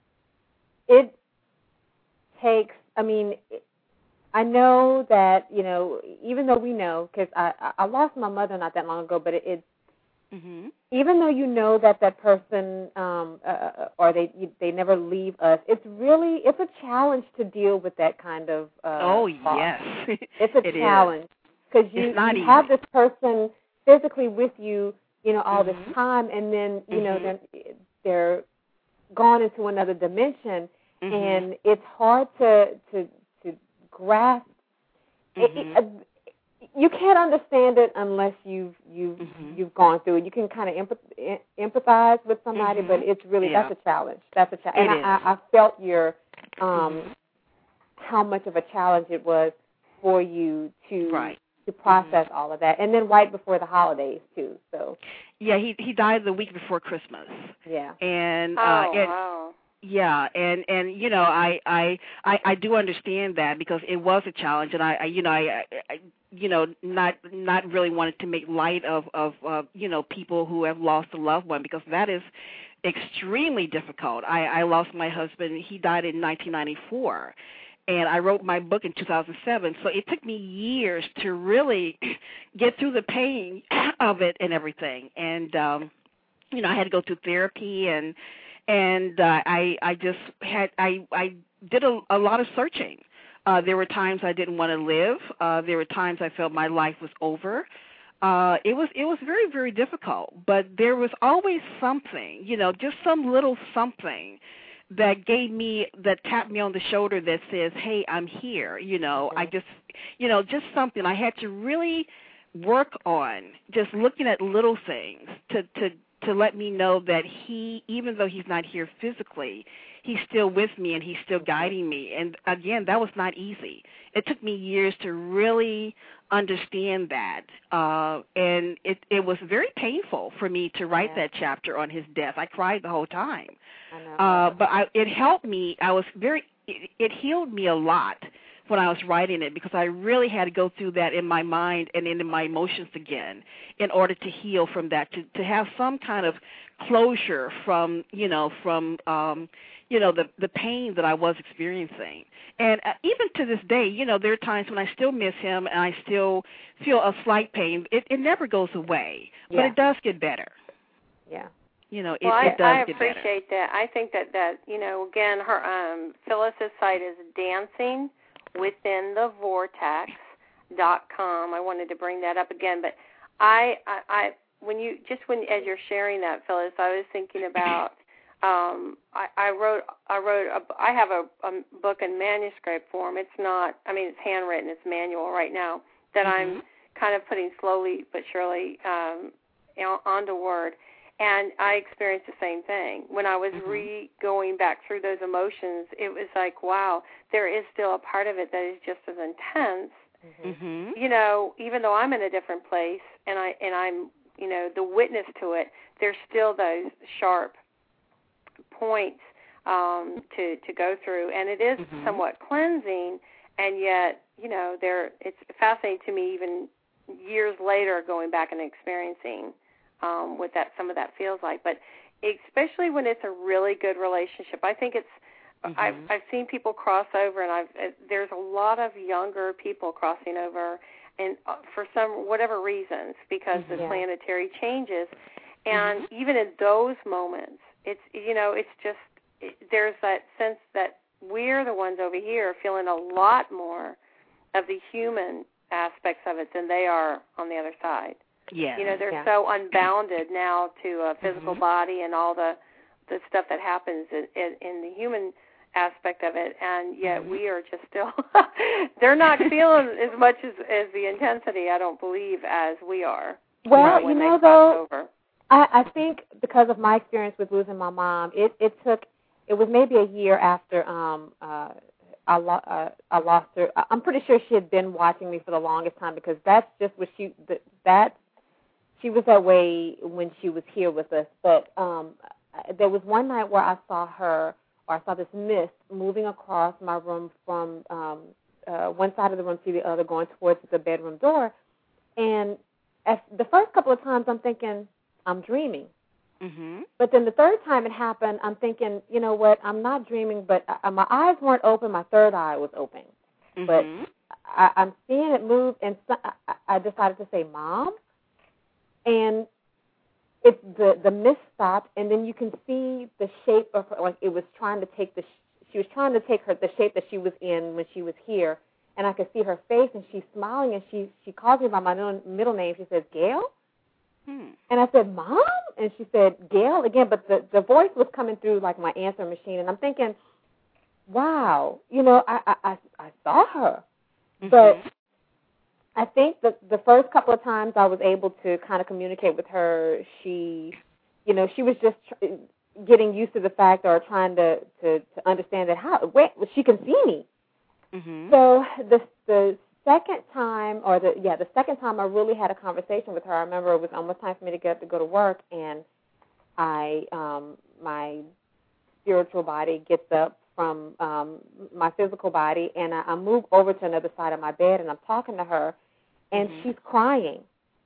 it takes, I mean, it, I know that, you know, even though we know, because I, I lost my mother not that long ago, but it, it mm-hmm. even though you know that that person um, uh, or they they never leave us, it's really, it's a challenge to deal with that kind of uh, Oh, thought. yes. It's a it challenge because you, you have this person physically with you, you know, all mm-hmm. this time, and then, you mm-hmm. know, they're, they're gone into another dimension, mm-hmm. and it's hard to, to grasp. Mm-hmm. It, it, you can't understand it unless you've you've mm-hmm. you've gone through it. You can kind of empath- empathize with somebody, mm-hmm. but it's really yeah. that's a challenge. That's a challenge. And I, I, I felt your um, mm-hmm. how much of a challenge it was for you to right. to process mm-hmm. all of that, and then right before the holidays too. So yeah, he he died the week before Christmas. Yeah, oh and uh, and, wow. Yeah, and and you know, I, I I I do understand that, because it was a challenge, and I, I you know I, I you know not not really wanted to make light of of uh, you know people who have lost a loved one, because that is extremely difficult. I, I lost my husband; he died in nineteen ninety-four, and I wrote my book in two thousand seven. So it took me years to really get through the pain of it and everything, and um, you know I had to go through therapy and. And uh, I, I just had, I, I did a, a lot of searching. Uh, there were times I didn't want to live. Uh, there were times I felt my life was over. Uh, it was, it was very, very difficult. But there was always something, you know, just some little something that gave me, that tapped me on the shoulder that says, hey, I'm here. You know, I just, you know, just something. I had to really work on just looking at little things to, to, to let me know that he, even though he's not here physically, he's still with me and he's still guiding me. And, again, that was not easy. It took me years to really understand that. Uh, and it, it was very painful for me to write yeah. that chapter on his death. I cried the whole time. I know. Uh, but I, it helped me. I was very, it, it healed me a lot when I was writing it, because I really had to go through that in my mind and in my emotions again in order to heal from that, to, to have some kind of closure from, you know, from, um, you know, the, the pain that I was experiencing. And uh, even to this day, you know, there are times when I still miss him and I still feel a slight pain. It, it never goes away, yeah. but it does get better. Yeah. You know, it, well, it does I, I get better. appreciate that. I think that, that, you know, again, her um, Phyllis's site is dancing within the vortex dot com. I wanted to bring that up again, but I, I, I when you just when as you're sharing that, Phyllis, I was thinking about. Um, I, I wrote. I wrote. A, I have a, a book in manuscript form. It's not. I mean, it's handwritten. It's manual right now that mm-hmm. I'm kind of putting slowly but surely um, onto Word. And I experienced the same thing. When I was mm-hmm. re going back through those emotions, it was like, wow, there is still a part of it that is just as intense. Mm-hmm. You know, even though I'm in a different place and I and I'm, you know, the witness to it, there's still those sharp points um, to to go through, and it is mm-hmm. somewhat cleansing. And yet, you know, there it's fascinating to me even years later going back and experiencing. Um, what that some of that feels like, but especially when it's a really good relationship, I think it's. Mm-hmm. I've I've seen people cross over, and I've uh, there's a lot of younger people crossing over, and uh, for some whatever reasons, because mm-hmm. the yeah. planetary changes, and mm-hmm. even in those moments, it's you know it's just it, there's that sense that we're the ones over here feeling a lot more of the human aspects of it than they are on the other side. Yeah, you know, they're yeah. so unbounded now to a physical mm-hmm. body and all the the stuff that happens in, in, in the human aspect of it, and yet mm-hmm. we are just still, they're not feeling as much as, as the intensity, I don't believe, as we are. Well, you you know, know, though, over. I, I think because of my experience with losing my mom, it, it took, it was maybe a year after um, uh, I, lo- uh, I lost her. I'm pretty sure she had been watching me for the longest time, because that's just what she, that, she was that way when she was here with us. But um, there was one night where I saw her, or I saw this mist moving across my room from um, uh, one side of the room to the other, going towards the bedroom door. And at the first couple of times, I'm thinking, I'm dreaming. Mm-hmm. But then the third time it happened, I'm thinking, you know what, I'm not dreaming, but I, my eyes weren't open, my third eye was open. Mm-hmm. But I, I'm seeing it move, and so, I, I decided to say, Mom? And it, the the mist stopped, and then you can see the shape of her, like it was trying to take the, she was trying to take her the shape that she was in when she was here, and I could see her face, and she's smiling, and she she calls me by my middle name. She says, Gail? Hmm. And I said, Mom? And she said, Gail again, but the, the voice was coming through like my answering machine, and I'm thinking, wow, you know, I I, I, I saw her, mm-hmm. but I think that the first couple of times I was able to kind of communicate with her, she, you know, she was just tr- getting used to the fact, or trying to, to, to understand that how, wait, she can see me. Mm-hmm. So the the second time, or the yeah, the second time I really had a conversation with her, I remember it was almost time for me to get up to go to work, and I, um, my spiritual body gets up from um, my physical body, and I, I move over to another side of my bed, and I'm talking to her. And mm-hmm. she's crying,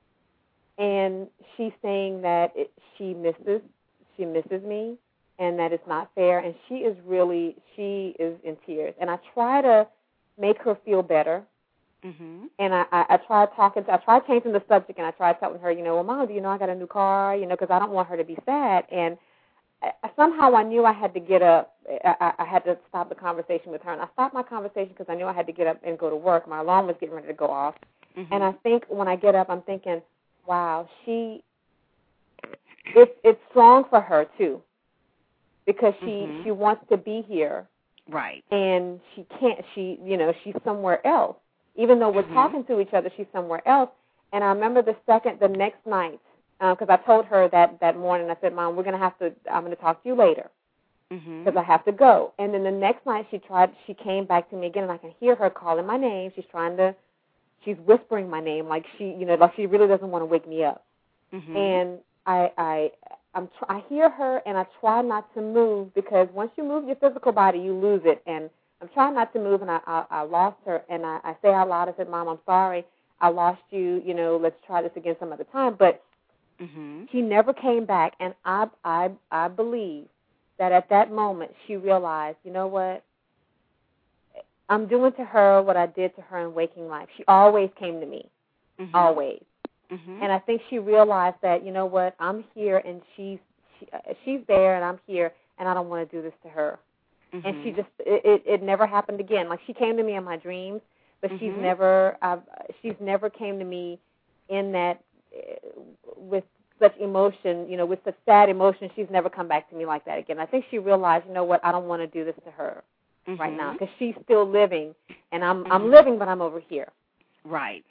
and she's saying that it, she misses, she misses me, and that it's not fair. And she is really, she is in tears. And I try to make her feel better. Mm-hmm. And I, I, I try talking, to, I try changing the subject, and I try telling her, you know, well, Mom, do you know I got a new car? You know, because I don't want her to be sad. And I, somehow I knew I had to get up. I, I had to stop the conversation with her, and I stopped my conversation because I knew I had to get up and go to work. My alarm was getting ready to go off. Mm-hmm. And I think when I get up, I'm thinking, wow, she, it's it's strong for her, too, because she, mm-hmm. she wants to be here. Right. And she can't, she, you know, she's somewhere else. Even though we're mm-hmm. talking to each other, she's somewhere else. And I remember the second, the next night, because uh, I told her that, that morning, I said, Mom, we're going to have to, I'm going to talk to you later because mm-hmm. I have to go. And then the next night she tried, she came back to me again, and I can hear her calling my name. She's trying to, she's whispering my name like she, you know, like she really doesn't want to wake me up. Mm-hmm. And I, I, I'm, I hear her, and I try not to move because once you move your physical body, you lose it. And I'm trying not to move, and I, I, I lost her. And I, I say out loud, I said, Mom, I'm sorry. I lost you. You know, let's try this again some other time. But mm-hmm. she never came back, and I, I, I believe that at that moment she realized, you know what, I'm doing to her what I did to her in waking life. She always came to me, mm-hmm. always. Mm-hmm. And I think she realized that, you know what, I'm here, and she's she, uh, she's there, and I'm here, and I don't want to do this to her. Mm-hmm. And she just, it, it, it never happened again. Like, she came to me in my dreams, but mm-hmm. she's never, I've, she's never came to me in that, uh, with such emotion, you know, with such sad emotion. She's never come back to me like that again. I think she realized, you know what, I don't want to do this to her mm-hmm. right now because she's still living, and I'm mm-hmm. I'm living, but I'm over here. Right.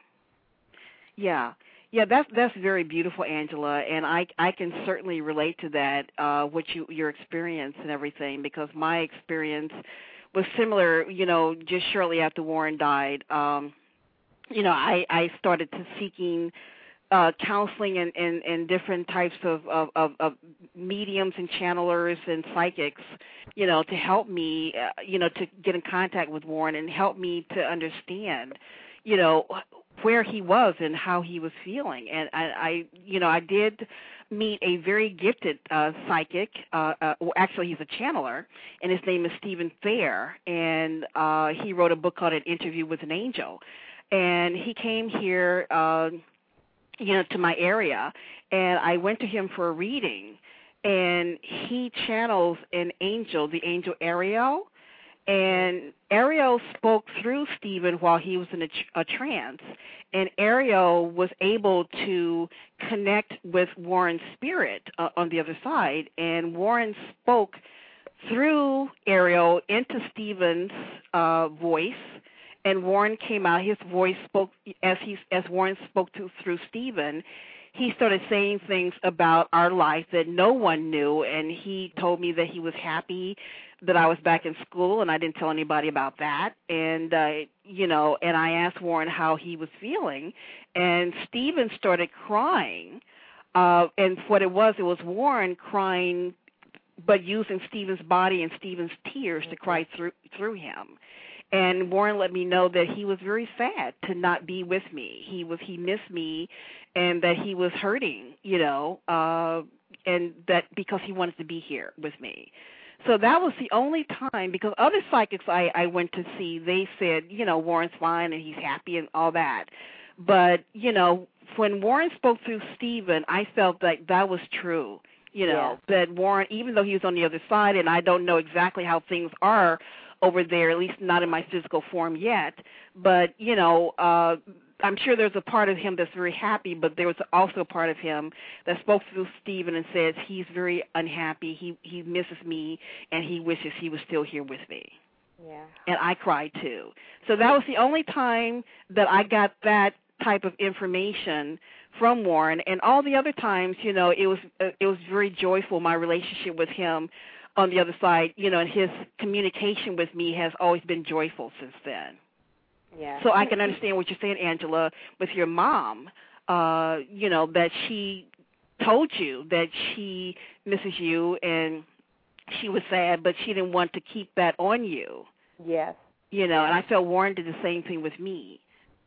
Yeah. Yeah, that's that's very beautiful, Angela, and I I can certainly relate to that, uh, what you your experience and everything, because my experience was similar. You know, just shortly after Warren died, um, you know, I I started to seeking uh, counseling and, and, and different types of, of, of, of mediums and channelers and psychics, you know, to help me, uh, you know, to get in contact with Warren and help me to understand, you know, where he was and how he was feeling. And I, I you know, I did meet a very gifted uh, psychic. Uh, uh, well, actually, he's a channeler, and his name is Stephen Thayer, and uh, he wrote a book called An Interview with an Angel. And he came here, uh, you know, to my area, and I went to him for a reading, and he channels an angel, the angel Ariel, and Ariel spoke through Stephen while he was in a, a trance, and Ariel was able to connect with Warren's spirit uh, on the other side, and Warren spoke through Ariel into Stephen's uh, voice, and Warren came out. His voice spoke as he as Warren spoke to, through Stephen. He started saying things about our life that no one knew, and he told me that he was happy that I was back in school, and I didn't tell anybody about that. And uh, you know, and I asked Warren how he was feeling, and Stephen started crying. Uh, and what it was, it was Warren crying, but using Stephen's body and Stephen's tears to cry through through him. And Warren let me know that he was very sad to not be with me. He was he missed me, and that he was hurting, you know, uh, and that because he wanted to be here with me. So that was the only time, because other psychics I, I went to see, they said, you know, Warren's fine and he's happy and all that. But, you know, when Warren spoke through Stephen, I felt like that was true, you know, yeah. that Warren, even though he was on the other side, and I don't know exactly how things are over there, at least not in my physical form yet, but, you know, uh, I'm sure there's a part of him that's very happy, but there was also a part of him that spoke through Stephen and says he's very unhappy, he he misses me, and he wishes he was still here with me. Yeah. And I cried too. So that was the only time that I got that type of information from Warren, and all the other times, you know, it was uh, it was very joyful, my relationship with him on the other side, you know, and his communication with me has always been joyful since then. Yeah. So I can understand what you're saying, Angela, with your mom, uh, you know, that she told you that she misses you and she was sad, but she didn't want to keep that on you. Yes. You know, and I felt Warren did the same thing with me.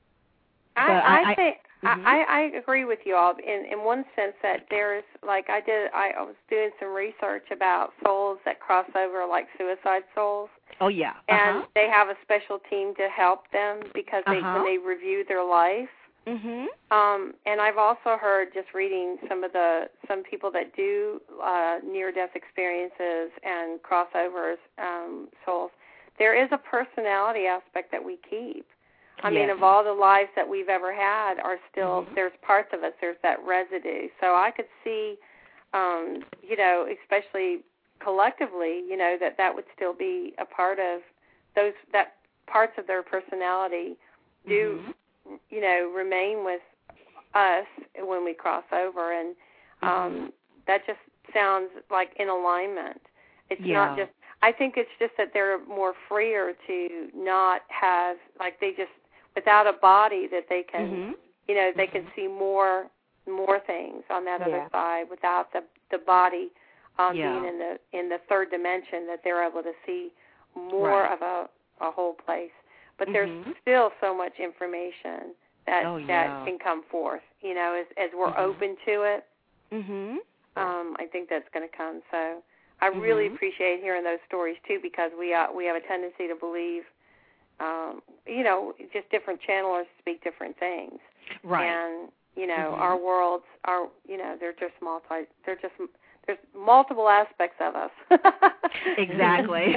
I, I, I think mm-hmm. I, I agree with you all in, in one sense that there's, like I did, I was doing some research about souls that cross over, like suicide souls. Oh, yeah. Uh-huh. And they have a special team to help them because they, uh-huh. when they review their life. Mm-hmm. Um, and I've also heard, just reading some of the, some people that do uh, near-death experiences and crossovers, um, souls, there is a personality aspect that we keep. I yes. mean, of all the lives that we've ever had are still, mm-hmm. there's parts of us, there's that residue. So I could see, um, you know, especially collectively, you know, that that would still be a part of those, that parts of their personality do, mm-hmm. you know, remain with us when we cross over, and um, mm-hmm. that just sounds like in alignment. It's yeah. not just, I think it's just that they're more freer to not have, like they just, without a body that they can, mm-hmm. you know, they can see more more things on that yeah. other side without the the body um, yeah. being in the in the third dimension, that they're able to see more right. of a, a whole place. But mm-hmm. there's still so much information that oh, yeah. that can come forth, you know, as as we're mm-hmm. open to it. Mm-hmm. Um, I think that's going to come. So I really mm-hmm. appreciate hearing those stories too, because we uh, we have a tendency to believe, um, you know, just different channelers speak different things, right? And you know, mm-hmm. our worlds are, you know, they're just multi, they're just there's multiple aspects of us. Exactly.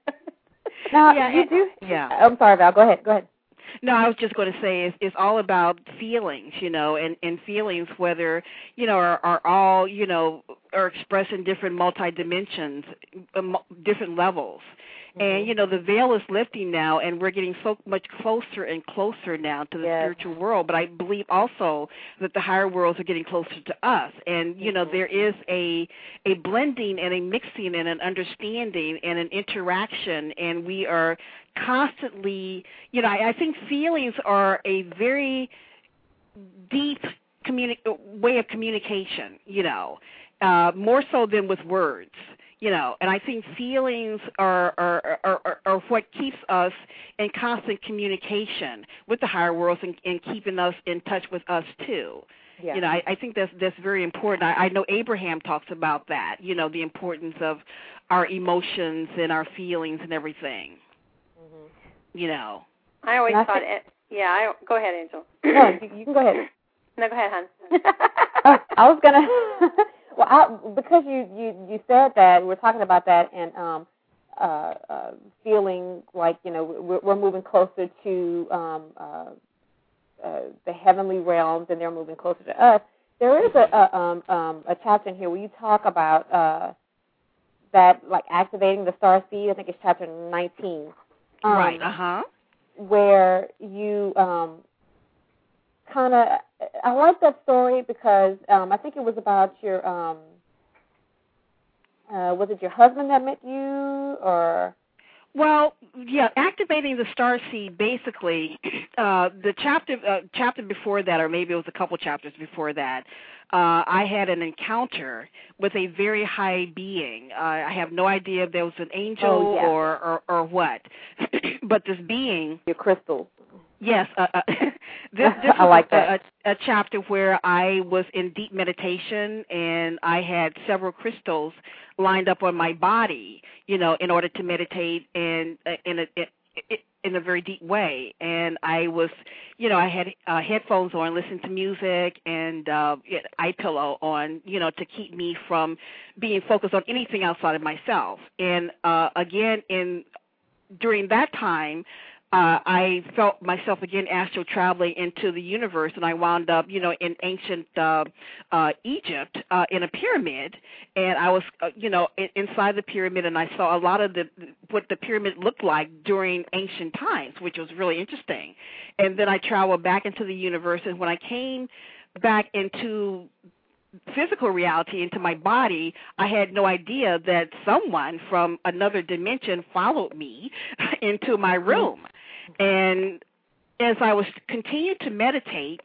Now yeah, you and, do. Yeah. I'm sorry, Val. Go ahead. Go ahead. No, I was just going to say it's, it's all about feelings, you know, and, and feelings, whether, you know, are, are all, you know, are expressed in different multi-dimensions, um, different levels. Mm-hmm. And, you know, the veil is lifting now, and we're getting so much closer and closer now to the yes. spiritual world. But I believe also that the higher worlds are getting closer to us. And, you know, mm-hmm. there is a a blending and a mixing and an understanding and an interaction, and we are constantly, you know, I, I think feelings are a very deep communi- way of communication, you know, uh, more so than with words. You know, and I think feelings are are, are, are are what keeps us in constant communication with the higher worlds and, and keeping us in touch with us too. Yeah. You know, I, I think that's that's very important. I, I know Abraham talks about that. You know, the importance of our emotions and our feelings and everything. Mm-hmm. You know. I always thought, it, yeah. I, go ahead, Angel. No, you, you can go ahead. No, go ahead, hon. uh, I was gonna. Well, I, because you, you, you said that, we're talking about that, and um, uh, uh, feeling like, you know, we're, we're moving closer to um, uh, uh, the heavenly realms, and they're moving closer to us. There is a, a, um, um, a chapter in here where you talk about uh, that, like activating the star seed. I think it's chapter nineteen. Um, right. Uh huh. Where you um, kind of, I like that story because um, I think it was about your, um, uh, was it your husband that met you, or? Well, yeah, activating the star seed, basically, uh, the chapter uh, chapter before that, or maybe it was a couple chapters before that, uh, I had an encounter with a very high being. Uh, I have no idea if there was an angel oh, yeah. or, or, or what, but this being... Your crystal. Yes, uh, uh, this, this I like was that. A, a chapter where I was in deep meditation, and I had several crystals lined up on my body, you know, in order to meditate in in a in a very deep way. And I was, you know, I had uh, headphones on, listening to music, and uh, eye pillow on, you know, to keep me from being focused on anything outside of myself. And uh, again, in during that time, Uh, I felt myself again astral traveling into the universe, and I wound up, you know, in ancient uh, uh, Egypt uh, in a pyramid, and I was, uh, you know, in, inside the pyramid, and I saw a lot of the what the pyramid looked like during ancient times, which was really interesting. And then I traveled back into the universe, and when I came back into physical reality, into my body, I had no idea that someone from another dimension followed me into my room. And as I was continuing to meditate,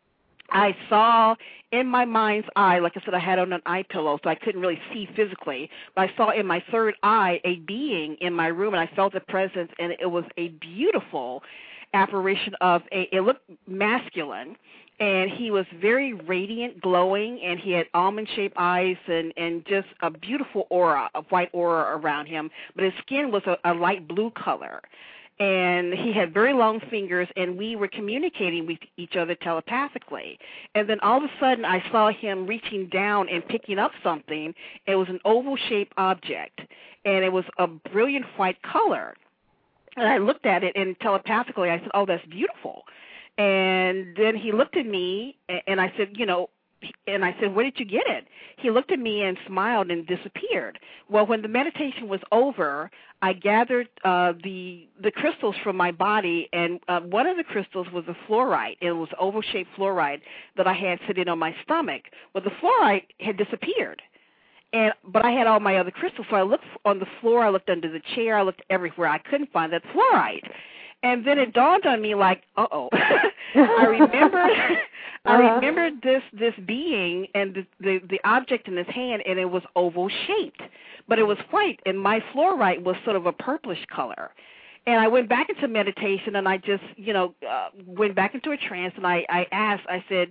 I saw in my mind's eye, like I said, I had on an eye pillow, so I couldn't really see physically, but I saw in my third eye a being in my room, and I felt the presence, and it was a beautiful apparition of a, it looked masculine, and he was very radiant, glowing, and he had almond-shaped eyes and, and just a beautiful aura, a white aura around him, but his skin was a, a light blue color. And he had very long fingers, and we were communicating with each other telepathically. And then all of a sudden, I saw him reaching down and picking up something. It was an oval-shaped object, and it was a brilliant white color. And I looked at it, and telepathically, I said, oh, that's beautiful. And then he looked at me, and I said, you know, and I said, where did you get it? He looked at me and smiled and disappeared. Well, when the meditation was over, I gathered uh, the the crystals from my body, and uh, one of the crystals was a fluorite. It was oval-shaped fluorite that I had sitting on my stomach. Well, the fluorite had disappeared. And but I had all my other crystals, so I looked on the floor, I looked under the chair, I looked everywhere. I couldn't find that fluorite. And then it dawned on me, like, uh-oh. I remembered, I remembered this this being and the, the the object in his hand, and it was oval shaped, but it was white, and my fluorite was sort of a purplish color. And I went back into meditation, and I just, you know, uh, went back into a trance, and I, I asked, I said,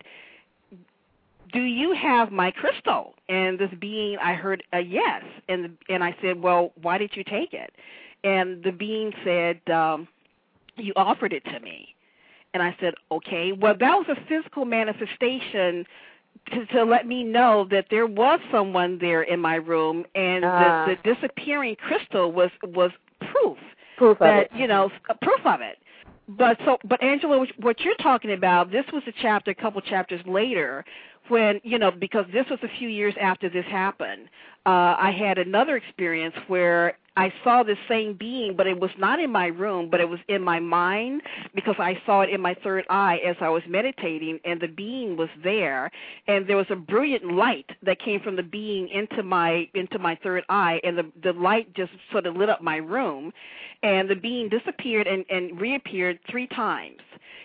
do you have my crystal? And this being, I heard a yes, and and I said, well, why did you take it? And the being said, um, you offered it to me. And I said, okay. Well, that was a physical manifestation to, to let me know that there was someone there in my room, and uh. the, the disappearing crystal was was proof, proof that, of it. you know, proof of it. But so, but Angela, what you're talking about, this was a chapter, a couple chapters later, when, you know, because this was a few years after this happened, uh, I had another experience where I saw the same being, but it was not in my room, but it was in my mind, because I saw it in my third eye as I was meditating, and the being was there, and there was a brilliant light that came from the being into my into my third eye, and the the light just sort of lit up my room, and the being disappeared and, and reappeared three times.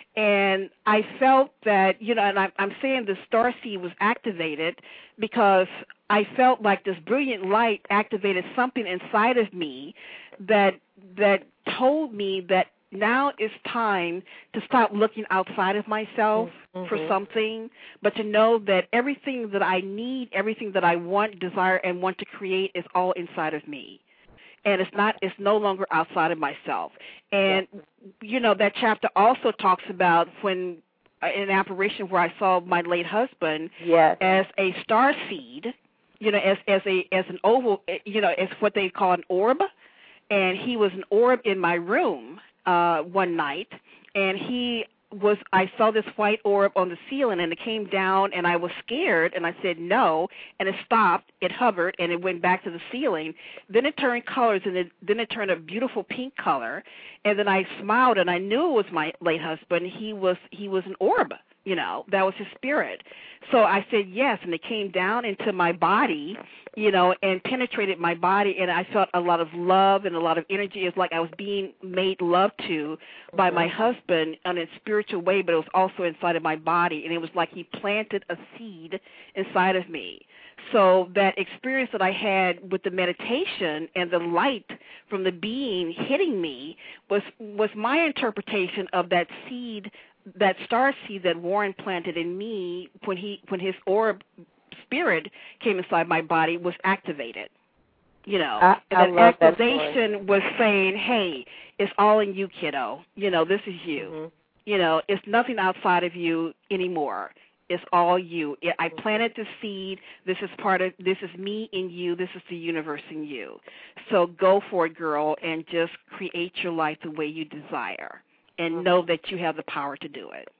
And I felt that, you know, and I, I'm saying the star seed was activated because I felt like this brilliant light activated something inside of me that that told me that now it's time to stop looking outside of myself mm-hmm. for something, but to know that everything that I need, everything that I want, desire, and want to create is all inside of me. And it's not, it's no longer outside of myself. And, you know, that chapter also talks about when, uh, an apparition where I saw my late husband yes. as a star seed, you know, as, as a, as an oval, you know, as what they call an orb. And he was an orb in my room, uh, one night, and he was, I saw this white orb on the ceiling, and it came down, and I was scared, and I said no, and it stopped, it hovered, and it went back to the ceiling. Then it turned colors, and it, then it turned a beautiful pink color, and then I smiled, and I knew it was my late husband. He was, he was an orb, you know, that was his spirit. So I said yes, and it came down into my body, you know, and penetrated my body, and I felt a lot of love and a lot of energy. It's like I was being made love to by my husband in a spiritual way, but it was also inside of my body, and it was like he planted a seed inside of me. So that experience that I had with the meditation and the light from the being hitting me was was my interpretation of that seed, that star seed that Warren planted in me when he when his orb spirit came inside my body was activated. You know, I, I and that love activation that was saying, hey, it's all in you, kiddo. You know, this is you. Mm-hmm. You know, it's nothing outside of you anymore. It's all you. I planted the seed. This is part of, this is me in you. This is the universe in you. So go for it, girl, and just create your life the way you desire, and mm-hmm. know that you have the power to do it.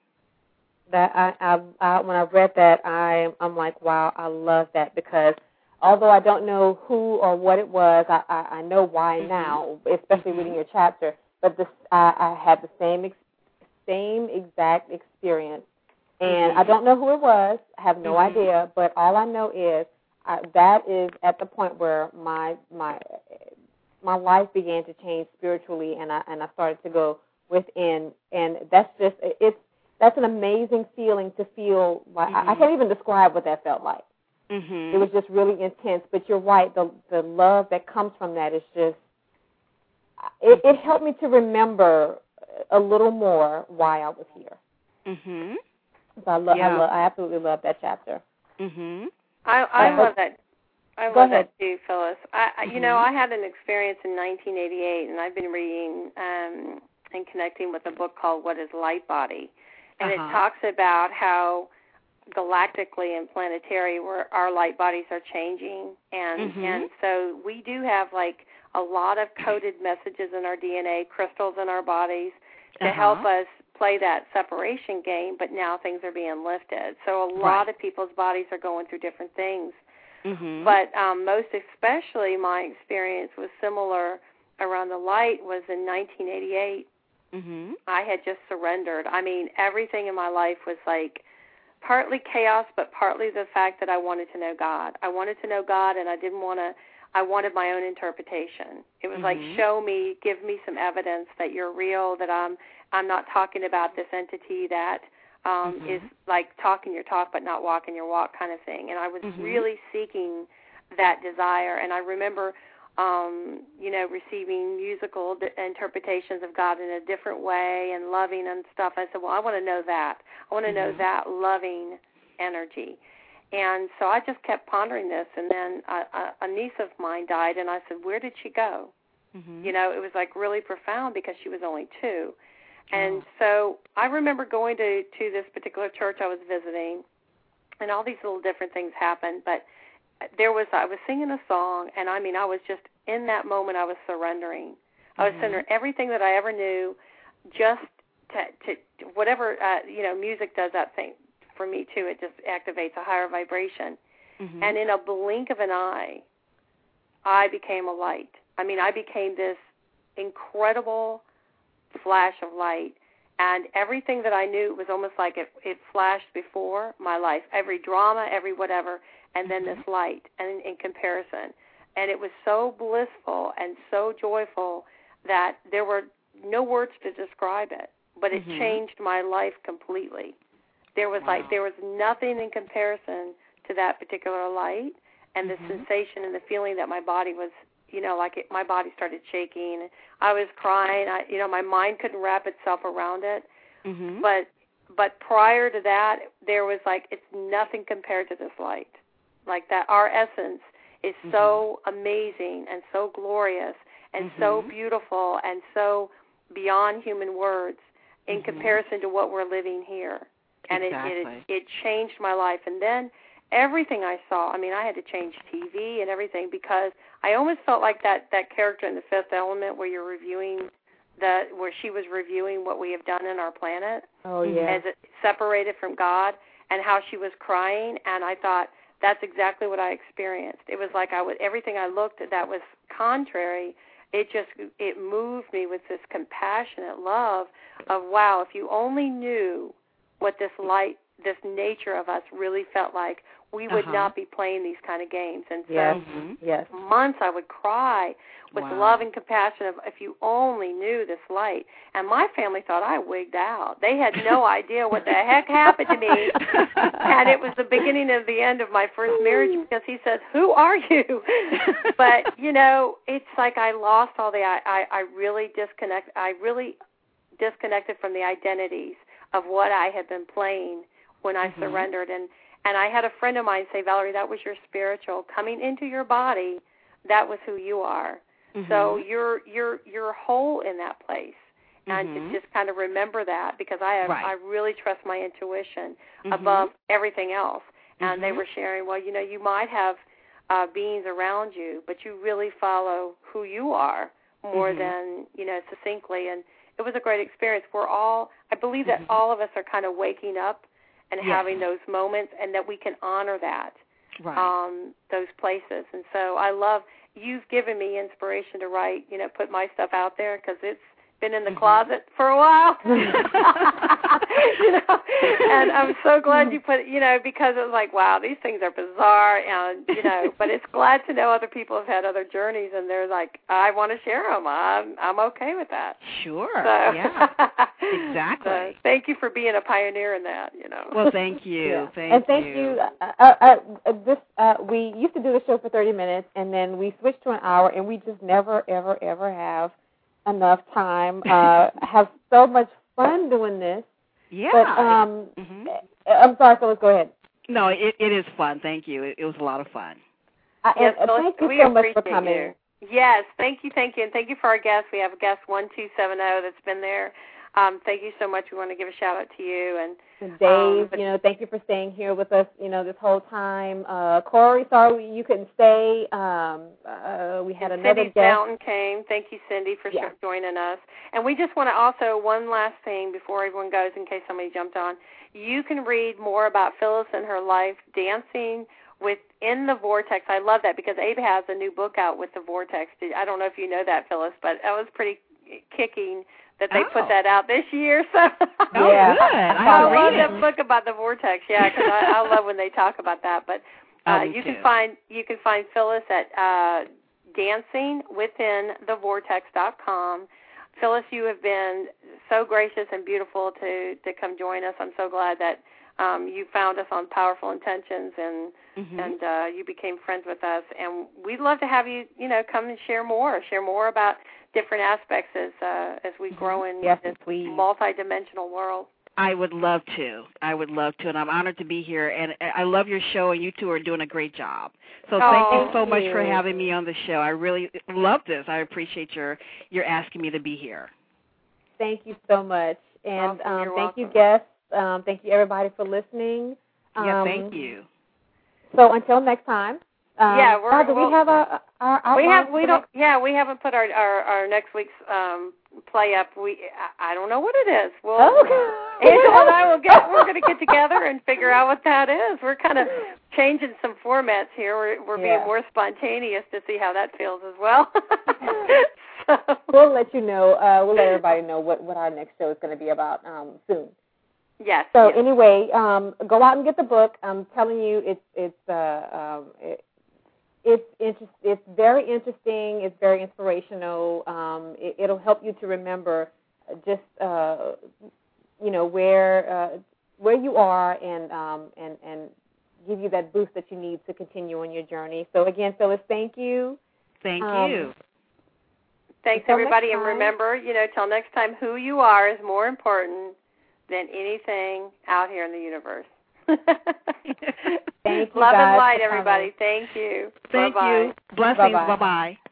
That I, I, I when I read that, I, I'm like, wow, I love that, because although I don't know who or what it was, I, I, I know why mm-hmm. now, especially mm-hmm. reading your chapter. But this, I, I had the same ex, same exact experience, and mm-hmm. I don't know who it was. I have no mm-hmm. idea. But all I know is I, that is at the point where my my my life began to change spiritually, and I and I started to go within, and that's just it's. That's an amazing feeling to feel. Like, mm-hmm. I, I can't even describe what that felt like. Mm-hmm. It was just really intense. But you're right. The the love that comes from that is just. It, it helped me to remember a little more why I was here. Mhm. So I love. Yeah. I, lo- I absolutely love that chapter. Mhm. I I love that. I Go love ahead. that too, Phyllis. I, I mm-hmm. you know I had an experience in nineteen eighty-eight, and I've been reading um, and connecting with a book called What Is Light Body. And uh-huh. it talks about how galactically and planetary where our light bodies are changing. And mm-hmm. and so we do have like a lot of coded messages in our D N A, crystals in our bodies to uh-huh. help us play that separation game, but now things are being lifted. So a lot Right. of people's bodies are going through different things. Mm-hmm. But um, most especially my experience was similar around the light was in nineteen eighty-eight. Mm-hmm. I had just surrendered. I mean, everything in my life was like partly chaos, but partly the fact that I wanted to know God. I wanted to know God, and I didn't want to, I wanted my own interpretation. It was Mm-hmm. like, show me, give me some evidence that you're real, that I'm I'm not talking about this entity that um, mm-hmm. is like talking your talk but not walking your walk kind of thing. And I was mm-hmm. really seeking that desire. And I remember, um, you know, receiving musical d- interpretations of God in a different way and loving and stuff. I said, well, I want to know that. I want to mm-hmm. know that loving energy. And so I just kept pondering this. And then a, a, a niece of mine died, and I said, where did she go? Mm-hmm. You know, it was like really profound because she was only two. And oh. so I remember going to, to this particular church I was visiting, and all these little different things happened. But there was, I was singing a song, and I mean, I was just, in that moment, I was surrendering. I was mm-hmm. surrendering everything that I ever knew, just to, to whatever, uh, you know, music does that thing for me, too. It just activates a higher vibration. Mm-hmm. And in a blink of an eye, I became a light. I mean, I became this incredible flash of light, and everything that I knew was almost like it, it flashed before my life, every drama, every whatever, and then mm-hmm. this light, and in, in comparison. And it was so blissful and so joyful that there were no words to describe it, but it mm-hmm. changed my life completely. There was wow. like, there was nothing in comparison to that particular light, and mm-hmm. the sensation and the feeling that my body was, you know, like it, my body started shaking. I was crying. I, you know, my mind couldn't wrap itself around it. Mm-hmm. But but prior to that, there was like, it's nothing compared to this light. Like that, our essence is mm-hmm. so amazing and so glorious and mm-hmm. so beautiful and so beyond human words in mm-hmm. comparison to what we're living here. And exactly. it, it it changed my life. And then everything I saw, I mean, I had to change T V and everything because I almost felt like that, that character in The Fifth Element where you're reviewing, the where she was reviewing what we have done in our planet. Oh, yeah. As it separated from God, and how she was crying. And I thought, that's exactly what I experienced. It was like I would, everything I looked at that was contrary, it just, it moved me with this compassionate love of, wow, if you only knew what this light, this nature of us really felt like, we would uh-huh. not be playing these kind of games. And so yes. mm-hmm. yes. months I would cry with wow. love and compassion of, if you only knew this light. And my family thought I wigged out. They had no idea what the heck happened to me. And it was the beginning of the end of my first marriage because he says, who are you? But, you know, it's like I lost all the, I, I, I really disconnect, I really disconnected from the identities of what I had been playing when I mm-hmm. surrendered. And, and I had a friend of mine say, Valerie, that was your spiritual coming into your body. That was who you are. Mm-hmm. So you're you're you're whole in that place. And mm-hmm. to just kind of remember that, because I have, right. I really trust my intuition mm-hmm. above everything else. And mm-hmm. they were sharing, well, you know, you might have uh, beings around you, but you really follow who you are more mm-hmm. than, you know, succinctly. And it was a great experience. We're all, I believe that mm-hmm. all of us are kind of waking up and yes. having those moments, and that we can honor that, right. um, those places. And so I love, you've given me inspiration to write, you know, put my stuff out there, because it's been in the mm-hmm. closet for a while. You know, and I'm so glad you put it, you know, because it was like, wow, these things are bizarre, and, you know, but it's glad to know other people have had other journeys, and they're like, I want to share them. I'm, I'm okay with that. Sure, so, yeah, exactly. So thank you for being a pioneer in that, you know. Well, thank you. Yeah. Thank and thank you. you. Uh, uh, uh, this, uh, we used to do the show for thirty minutes, and then we switched to an hour, and we just never, ever, ever have enough time. Uh, have so much fun doing this. Yeah. But, um, mm-hmm. I'm sorry, Phyllis, go ahead. No, it, it is fun. Thank you. It, it was a lot of fun. Uh, yes, and, Phyllis, thank you we so much for appreciate coming. You. Yes, thank you, thank you. And thank you for our guest. We have a guest one two seven zero that's been there um, thank you so much. We want to give a shout out to you and. Dave, um, you know, thank you for staying here with us, you know, this whole time. Uh, Corey, sorry you couldn't stay. Um, uh, we had and another Cindy guest. Mountain came. Thank you, Cindy, for yeah. joining us. And we just want to also, one last thing before everyone goes in case somebody jumped on. You can read more about Phyllis and her life dancing within the Vortex. I love that because Abe has a new book out with the Vortex. I don't know if you know that, Phyllis, but that was pretty kicking that they oh. put that out this year. So oh, yeah. good. I, I love read that it. book about the Vortex. Yeah, because I, I love when they talk about that. But uh, you too. can find you can find Phyllis at uh, dancing within the vortex dot com. Phyllis, you have been so gracious and beautiful to to come join us. I'm so glad that um, you found us on Powerful Intentions and mm-hmm. and uh, you became friends with us. And we'd love to have you, you know, come and share more, share more about different aspects as uh, as we grow in yes, this please. multidimensional world. I would love to. I would love to, and I'm honored to be here. And I love your show, and you two are doing a great job. So oh, thank you so thank much you. for having me on the show. I really love this. I appreciate your your asking me to be here. Thank you so much. And awesome. um, You're thank welcome. you, guests. Um, thank you, everybody, for listening. Um, yeah, thank you. So until next time. Um, yeah, we're. oh, do we'll, we have our, our we outline have. We for don't. next- Yeah, we haven't put our our, our next week's um, play up. We. I, I don't know what it is. We'll. Oh, okay. Angela and I will get. We're going to get together and figure out what that is. We're kind of changing some formats here. We're we're Yeah. being more spontaneous to see how that feels as well. so. We'll let you know. Uh, we'll let everybody know what, what our next show is going to be about um, soon. Yes. So yes. anyway, um, go out and get the book. I'm telling you, it's it's uh, um, it, it's interest, It's very interesting. It's very inspirational. Um, it, it'll help you to remember just uh, you know where uh, where you are and um, and and give you that boost that you need to continue on your journey. So again, Phyllis, thank you. Thank Um, you. Thanks, until everybody, next and time. remember, you know, till next time, who you are is more important than anything out here in the universe. Thank you, Love guys, and light, for everybody. coming. Thank you. Thank Bye-bye. you. Blessings. Bye-bye. Bye-bye.